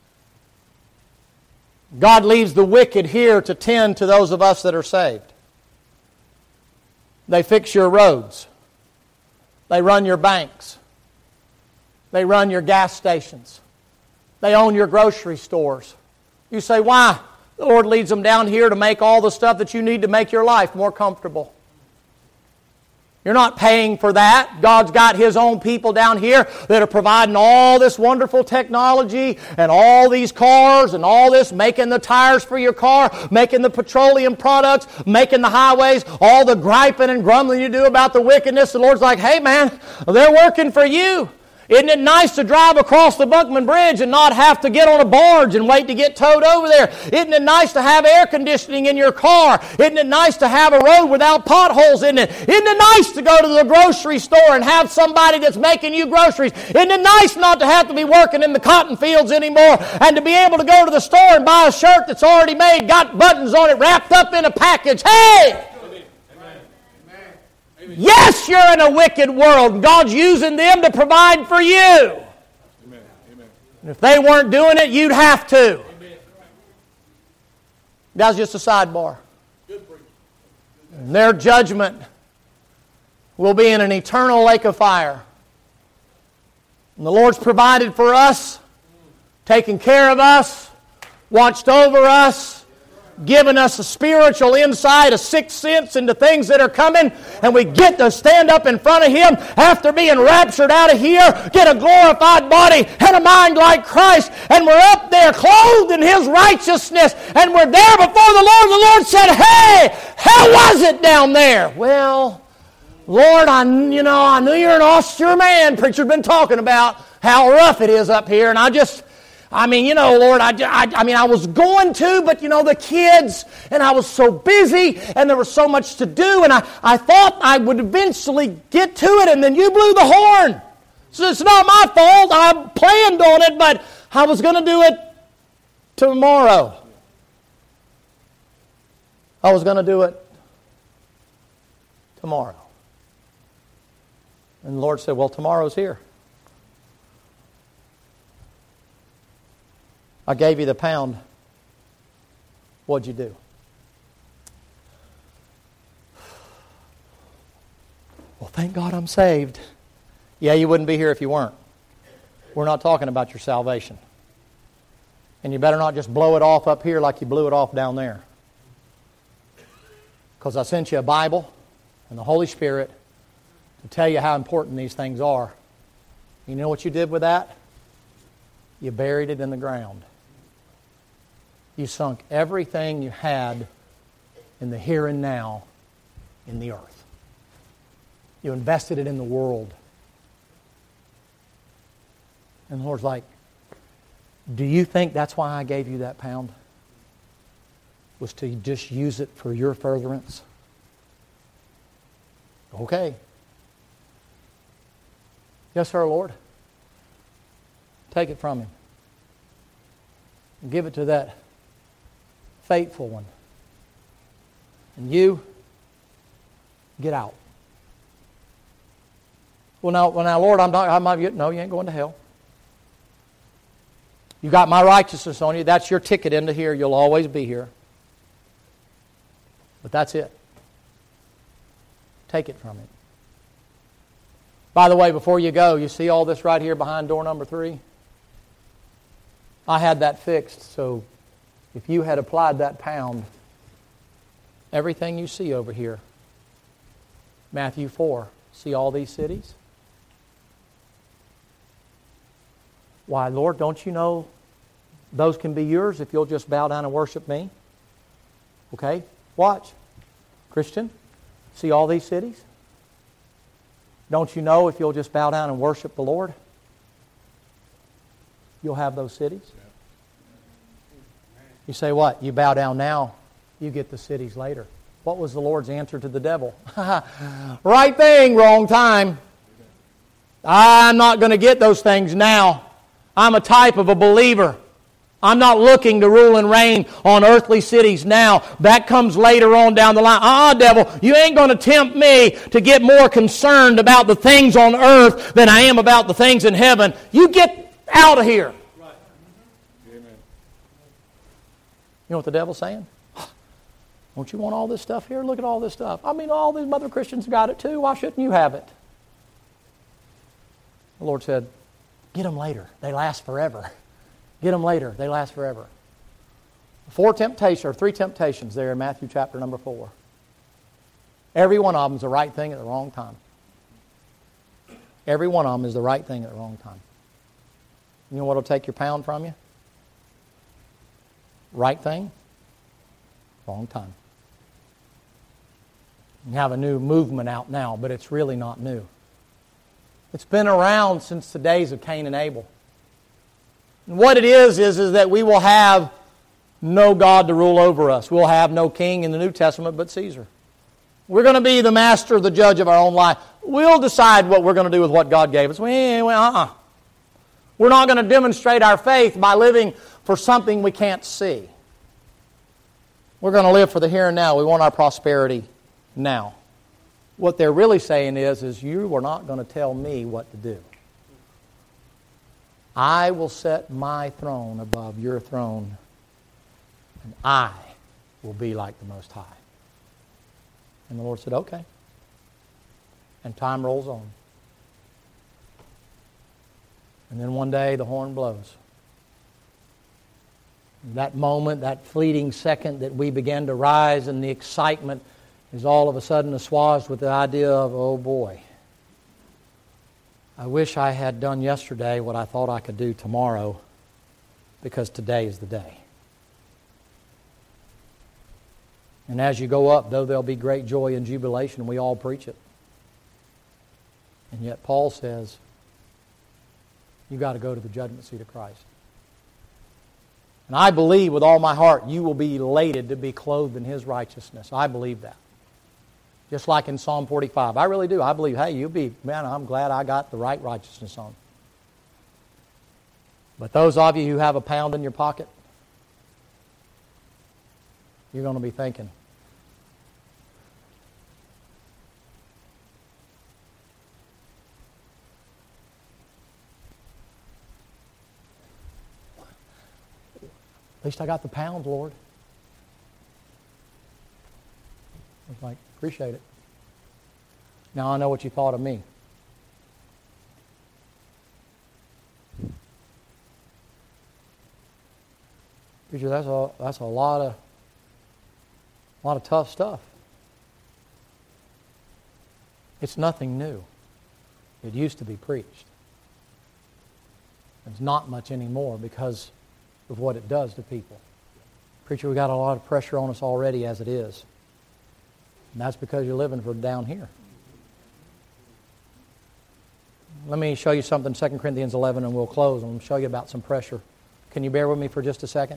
Speaker 1: God leaves the wicked here to tend to those of us that are saved. They fix your roads. They run your banks. They run your gas stations. They own your grocery stores. You say, why? The Lord leads them down here to make all the stuff that you need to make your life more comfortable. You're not paying for that. God's got His own people down here that are providing all this wonderful technology and all these cars and all this, making the tires for your car, making the petroleum products, making the highways, all the griping and grumbling you do about the wickedness. The Lord's like, hey man, they're working for you. Isn't it nice to drive across the Buckman Bridge and not have to get on a barge and wait to get towed over there? Isn't it nice to have air conditioning in your car? Isn't it nice to have a road without potholes in it? Isn't it nice to go to the grocery store and have somebody that's making you groceries? Isn't it nice not to have to be working in the cotton fields anymore and to be able to go to the store and buy a shirt that's already made, got buttons on it, wrapped up in a package? Hey! Yes, you're in a wicked world. God's using them to provide for you.
Speaker 2: Amen. Amen.
Speaker 1: And if they weren't doing it, you'd have to. Amen. That was just a sidebar. And their judgment will be in an eternal lake of fire. And the Lord's provided for us, taken care of us, watched over us, given us a spiritual insight, a sixth sense into things that are coming, and we get to stand up in front of Him after being raptured out of here, get a glorified body and a mind like Christ, and we're up there clothed in His righteousness, and we're there before the Lord. The Lord said, "Hey, how was it down there?" Well, Lord, I, you know, I knew you're an austere man. Preacher's been talking about how rough it is up here, and I just, I mean, you know, Lord, I, I, I mean, I was going to, but, you know, the kids, and I was so busy, and there was so much to do, and I, I thought I would eventually get to it, and then you blew the horn. So it's not my fault. I planned on it, but I was going to do it tomorrow. I was going to do it tomorrow. And the Lord said, well, tomorrow's here. I gave you the pound. What'd you do? Well, thank God I'm saved. Yeah, you wouldn't be here if you weren't. We're not talking about your salvation. And you better not just blow it off up here like you blew it off down there. Because I sent you a Bible and the Holy Spirit to tell you how important these things are. You know what you did with that? You buried it in the ground. You sunk everything you had in the here and now in the earth. You invested it in the world. And the Lord's like, do you think that's why I gave you that pound? Was to just use it for your furtherance? Okay. Yes, sir, Lord. Take it from him. And give it to that faithful one. And you, get out. Well, now, well, now, Lord, I'm not, I'm not, no, you ain't going to hell. You got my righteousness on you. That's your ticket into here. You'll always be here. But that's it. Take it from him. By the way, before you go, you see all this right here behind door number three? I had that fixed, so if you had applied that pound, everything you see over here, Matthew four, see all these cities? Why, Lord, don't you know those can be yours if you'll just bow down and worship me? Okay, watch. Christian, see all these cities? Don't you know if you'll just bow down and worship the Lord, you'll have those cities? You say what? You bow down now, you get the cities later. What was the Lord's answer to the devil? Right thing, wrong time. I'm not going to get those things now. I'm a type of a believer. I'm not looking to rule and reign on earthly cities now. That comes later on down the line. Ah, devil, you ain't going to tempt me to get more concerned about the things on earth than I am about the things in heaven. You get out of here.
Speaker 2: Right. Amen.
Speaker 1: You know what the devil's saying? Don't you want all this stuff here? Look at all this stuff. I mean, all these other Christians got it too. Why shouldn't you have it? The Lord said, get them later. They last forever. Get them later. They last forever. Four temptations, or three temptations there in Matthew chapter number four. Every one of them is the right thing at the wrong time. Every one of them is the right thing at the wrong time. You know what will take your pound from you? Right thing, wrong time. You have a new movement out now, but it's really not new. It's been around since the days of Cain and Abel. And what it is, is, is that we will have no God to rule over us. We'll have no king in the New Testament but Caesar. We're going to be the master, the judge of our own life. We'll decide what we're going to do with what God gave us. We, we, uh-uh. We're not going to demonstrate our faith by living for something we can't see. We're going to live for the here and now. We want our prosperity now. What they're really saying is, is you are not going to tell me what to do. I will set my throne above your throne, and I will be like the Most High. And the Lord said, okay. And time rolls on. And then one day the horn blows. That moment, that fleeting second that we begin to rise, and the excitement is all of a sudden assuaged with the idea of, oh boy, I wish I had done yesterday what I thought I could do tomorrow, because today is the day. And as you go up, though there'll be great joy and jubilation, we all preach it. And yet Paul says, you've got to go to the judgment seat of Christ. And I believe with all my heart you will be elated to be clothed in His righteousness. I believe that. Just like in Psalm forty-five. I really do. I believe, hey, you'll be, man, I'm glad I got the right righteousness on. But those of you who have a pound in your pocket, you're going to be thinking, at least I got the pound, Lord. I was like, appreciate it. Now I know what you thought of me. Preacher, that's a that's a lot of a lot of tough stuff. It's nothing new. It used to be preached. It's not much anymore because of what it does to people. Preacher, we got a lot of pressure on us already as it is. And that's because you're living for down here. Let me show you something, Second Corinthians eleven, and we'll close. I'm going to show you about some pressure. Can you bear with me for just a second?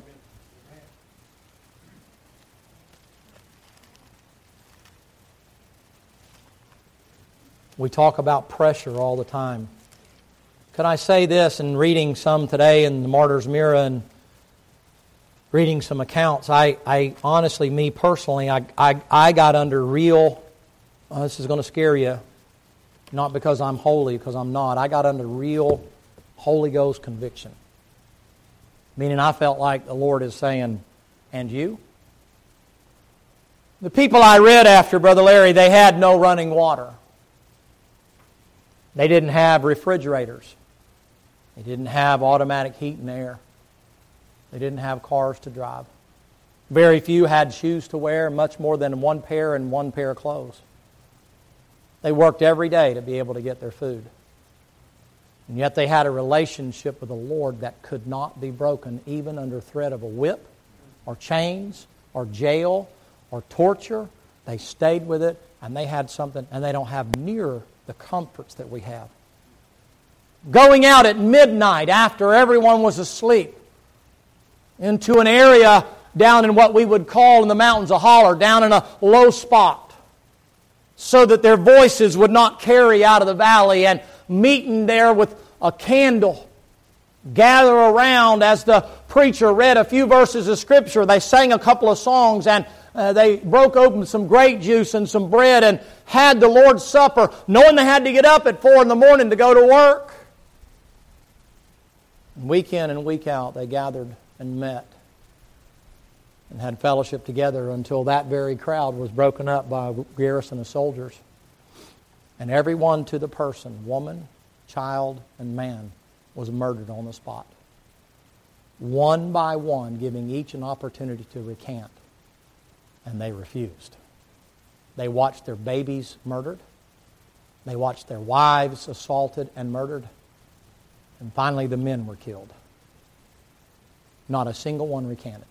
Speaker 1: We talk about pressure all the time. Could I say this, in reading some today in the Martyr's Mirror and reading some accounts, I, I honestly, me personally, I, I, I got under real, oh, this is going to scare you, not because I'm holy, because I'm not. I got under real Holy Ghost conviction. Meaning I felt like the Lord is saying, and you? The people I read after, Brother Larry, they had no running water. They didn't have refrigerators. They didn't have automatic heat and air. They didn't have cars to drive. Very few had shoes to wear, much more than one pair and one pair of clothes. They worked every day to be able to get their food. And yet they had a relationship with the Lord that could not be broken, even under threat of a whip, or chains, or jail, or torture. They stayed with it, and they had something, and they don't have near the comforts that we have. Going out at midnight after everyone was asleep into an area down in what we would call in the mountains a holler, down in a low spot, so that their voices would not carry out of the valley, and meeting there with a candle, gather around as the preacher read a few verses of Scripture. They sang a couple of songs, and uh, they broke open some grape juice and some bread and had the Lord's Supper, knowing they had to get up at four in the morning to go to work. And week in and week out, they gathered and met and had fellowship together until that very crowd was broken up by a garrison of soldiers. And everyone to the person, woman, child, and man, was murdered on the spot. One by one, giving each an opportunity to recant. And they refused. They watched their babies murdered. They watched their wives assaulted and murdered. And finally the men were killed. Not a single one recanted.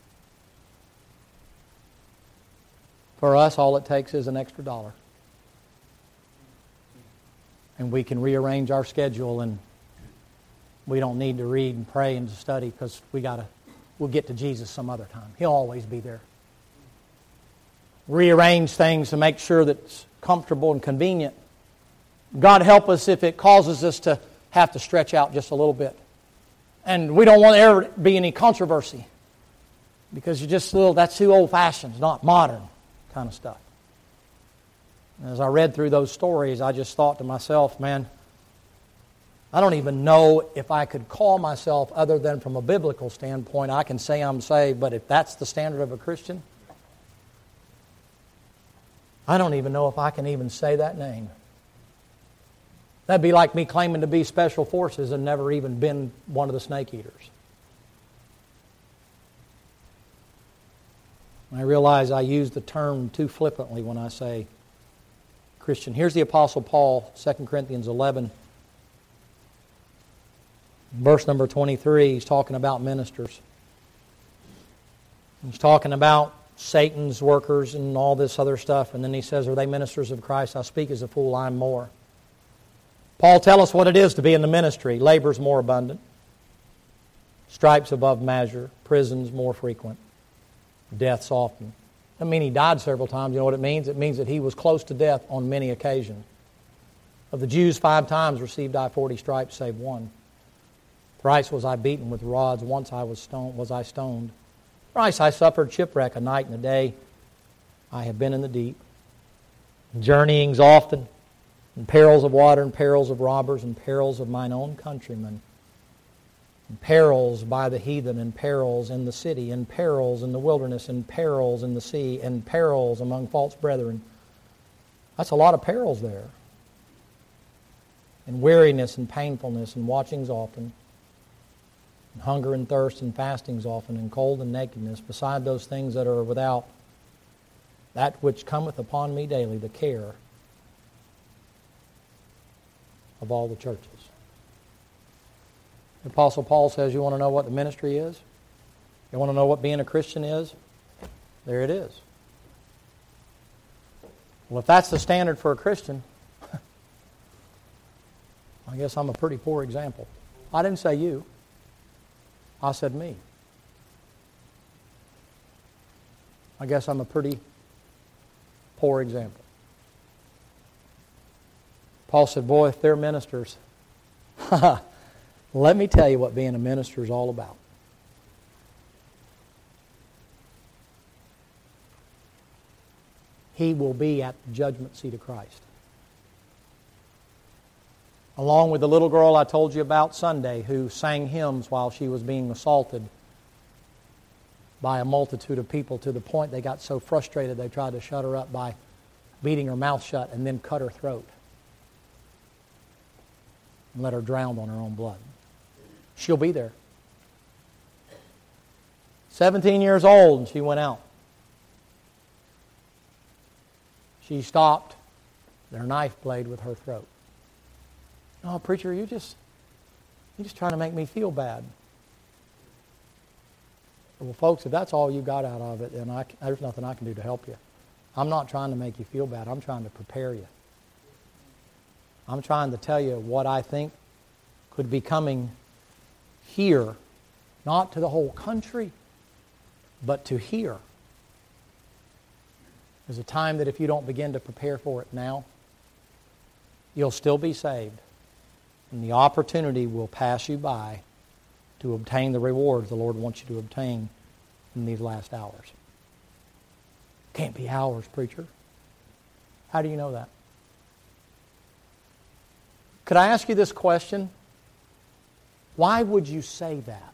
Speaker 1: For us, all it takes is an extra dollar. And we can rearrange our schedule, and we don't need to read and pray and study, because we gotta we'll get to Jesus some other time. He'll always be there. Rearrange things to make sure that it's comfortable and convenient. God help us if it causes us to have to stretch out just a little bit. And we don't want there ever be any controversy, because you're just a little, that's too old-fashioned, not modern kind of stuff. As I read through those stories, I just thought to myself, man, I don't even know if I could call myself, other than from a biblical standpoint, I can say I'm saved, but if that's the standard of a Christian, I don't even know if I can even say that name. That'd be like me claiming to be Special Forces and never even been one of the snake eaters. I realize I use the term too flippantly when I say Christian. Here's the Apostle Paul, Second Corinthians eleven. Verse number twenty-three, he's talking about ministers. He's talking about Satan's workers and all this other stuff. And then he says, are they ministers of Christ? I speak as a fool, I'm more. Paul, tell us what it is to be in the ministry. Labor's more abundant. Stripes above measure. Prisons more frequent. Deaths often. I mean he died several times. You know what it means? It means that he was close to death on many occasions. Of the Jews, five times received I forty stripes, save one. Thrice was I beaten with rods, once I was stoned, was I stoned. Thrice I suffered shipwreck, a night and a day. I have been in the deep. Journeyings often, and perils of water, and perils of robbers, and perils of mine own countrymen. And perils by the heathen, and perils in the city, and perils in the wilderness, and perils in the sea, and perils among false brethren. That's a lot of perils there. And weariness and painfulness, and watchings often. And hunger and thirst and fastings often, and cold and nakedness, beside those things that are without, that which cometh upon me daily, the care of all the churches. The Apostle Paul says, you want to know what the ministry is? You want to know what being a Christian is? There it is. Well, if that's the standard for a Christian, I guess I'm a pretty poor example. I didn't say you. I said me. I guess I'm a pretty poor example. Paul said, boy, if they're ministers, let me tell you what being a minister is all about. He will be at the judgment seat of Christ. Along with the little girl I told you about Sunday who sang hymns while she was being assaulted by a multitude of people to the point they got so frustrated they tried to shut her up by beating her mouth shut and then cut her throat and let her drown on her own blood. She'll be there. seventeen years old and she went out. She stopped their knife blade with her throat. Oh, preacher, you just, you're just trying to make me feel bad. Well, folks, if that's all you got out of it, then I, there's nothing I can do to help you. I'm not trying to make you feel bad. I'm trying to prepare you. I'm trying to tell you what I think could be coming here, not to the whole country, but to here. There's a time that if you don't begin to prepare for it now, you'll still be saved. And the opportunity will pass you by to obtain the rewards the Lord wants you to obtain in these last hours. Can't be hours, preacher. How do you know that? Could I ask you this question? Why would you say that?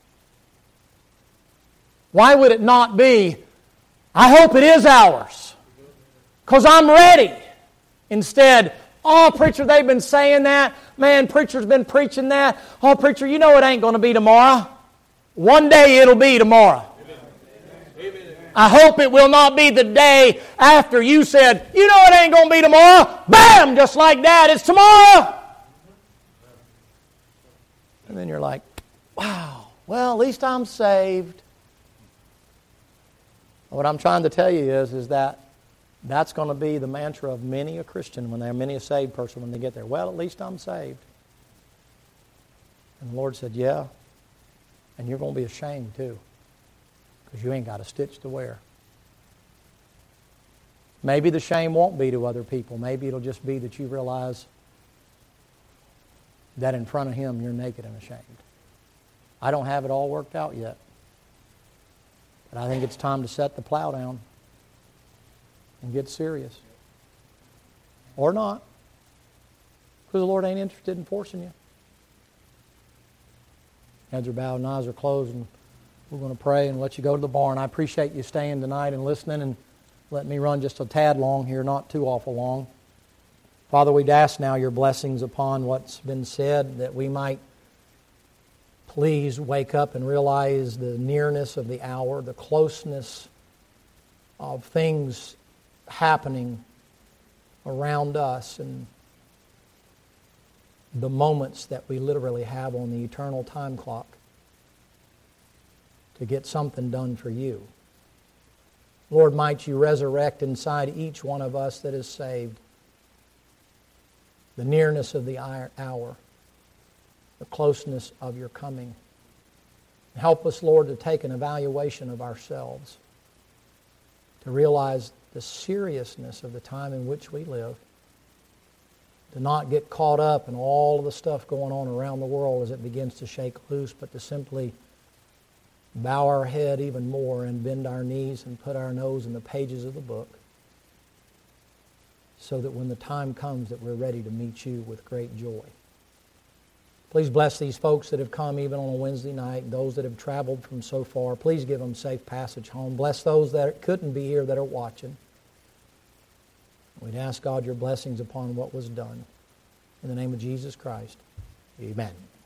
Speaker 1: Why would it not be, I hope it is ours, because I'm ready? Instead, oh, preacher, they've been saying that. Man, preacher's been preaching that. Oh, preacher, you know it ain't going to be tomorrow. One day it'll be tomorrow. Amen. I hope it will not be the day after you said, you know it ain't going to be tomorrow. Bam! Just like that, it's tomorrow. And then you're like, wow, well, at least I'm saved. What I'm trying to tell you is, is that that's going to be the mantra of many a Christian when they're many a saved person when they get there. Well, at least I'm saved. And the Lord said, yeah, and you're going to be ashamed too, because you ain't got a stitch to wear. Maybe the shame won't be to other people. Maybe it'll just be that you realize that in front of Him you're naked and ashamed. I don't have it all worked out yet, but I think it's time to set the plow down and get serious. Or not. Because the Lord ain't interested in forcing you. Heads are bowed and eyes are closed, and we're going to pray and let you go to the barn. I appreciate you staying tonight and listening and letting me run just a tad long here, not too awful long. Father, we'd ask now your blessings upon what's been said, that we might please wake up and realize the nearness of the hour, the closeness of things happening around us, and the moments that we literally have on the eternal time clock to get something done for you. Lord, might you resurrect inside each one of us that is saved the nearness of the hour, the closeness of your coming. Help us, Lord, to take an evaluation of ourselves, to realize the seriousness of the time in which we live, to not get caught up in all of the stuff going on around the world as it begins to shake loose, but to simply bow our head even more and bend our knees and put our nose in the pages of the book, so that when the time comes that we're ready to meet you with great joy. Please bless these folks that have come even on a Wednesday night, those that have traveled from so far. Please give them safe passage home. Bless those that couldn't be here that are watching. We'd ask God your blessings upon what was done. In the name of Jesus Christ, amen.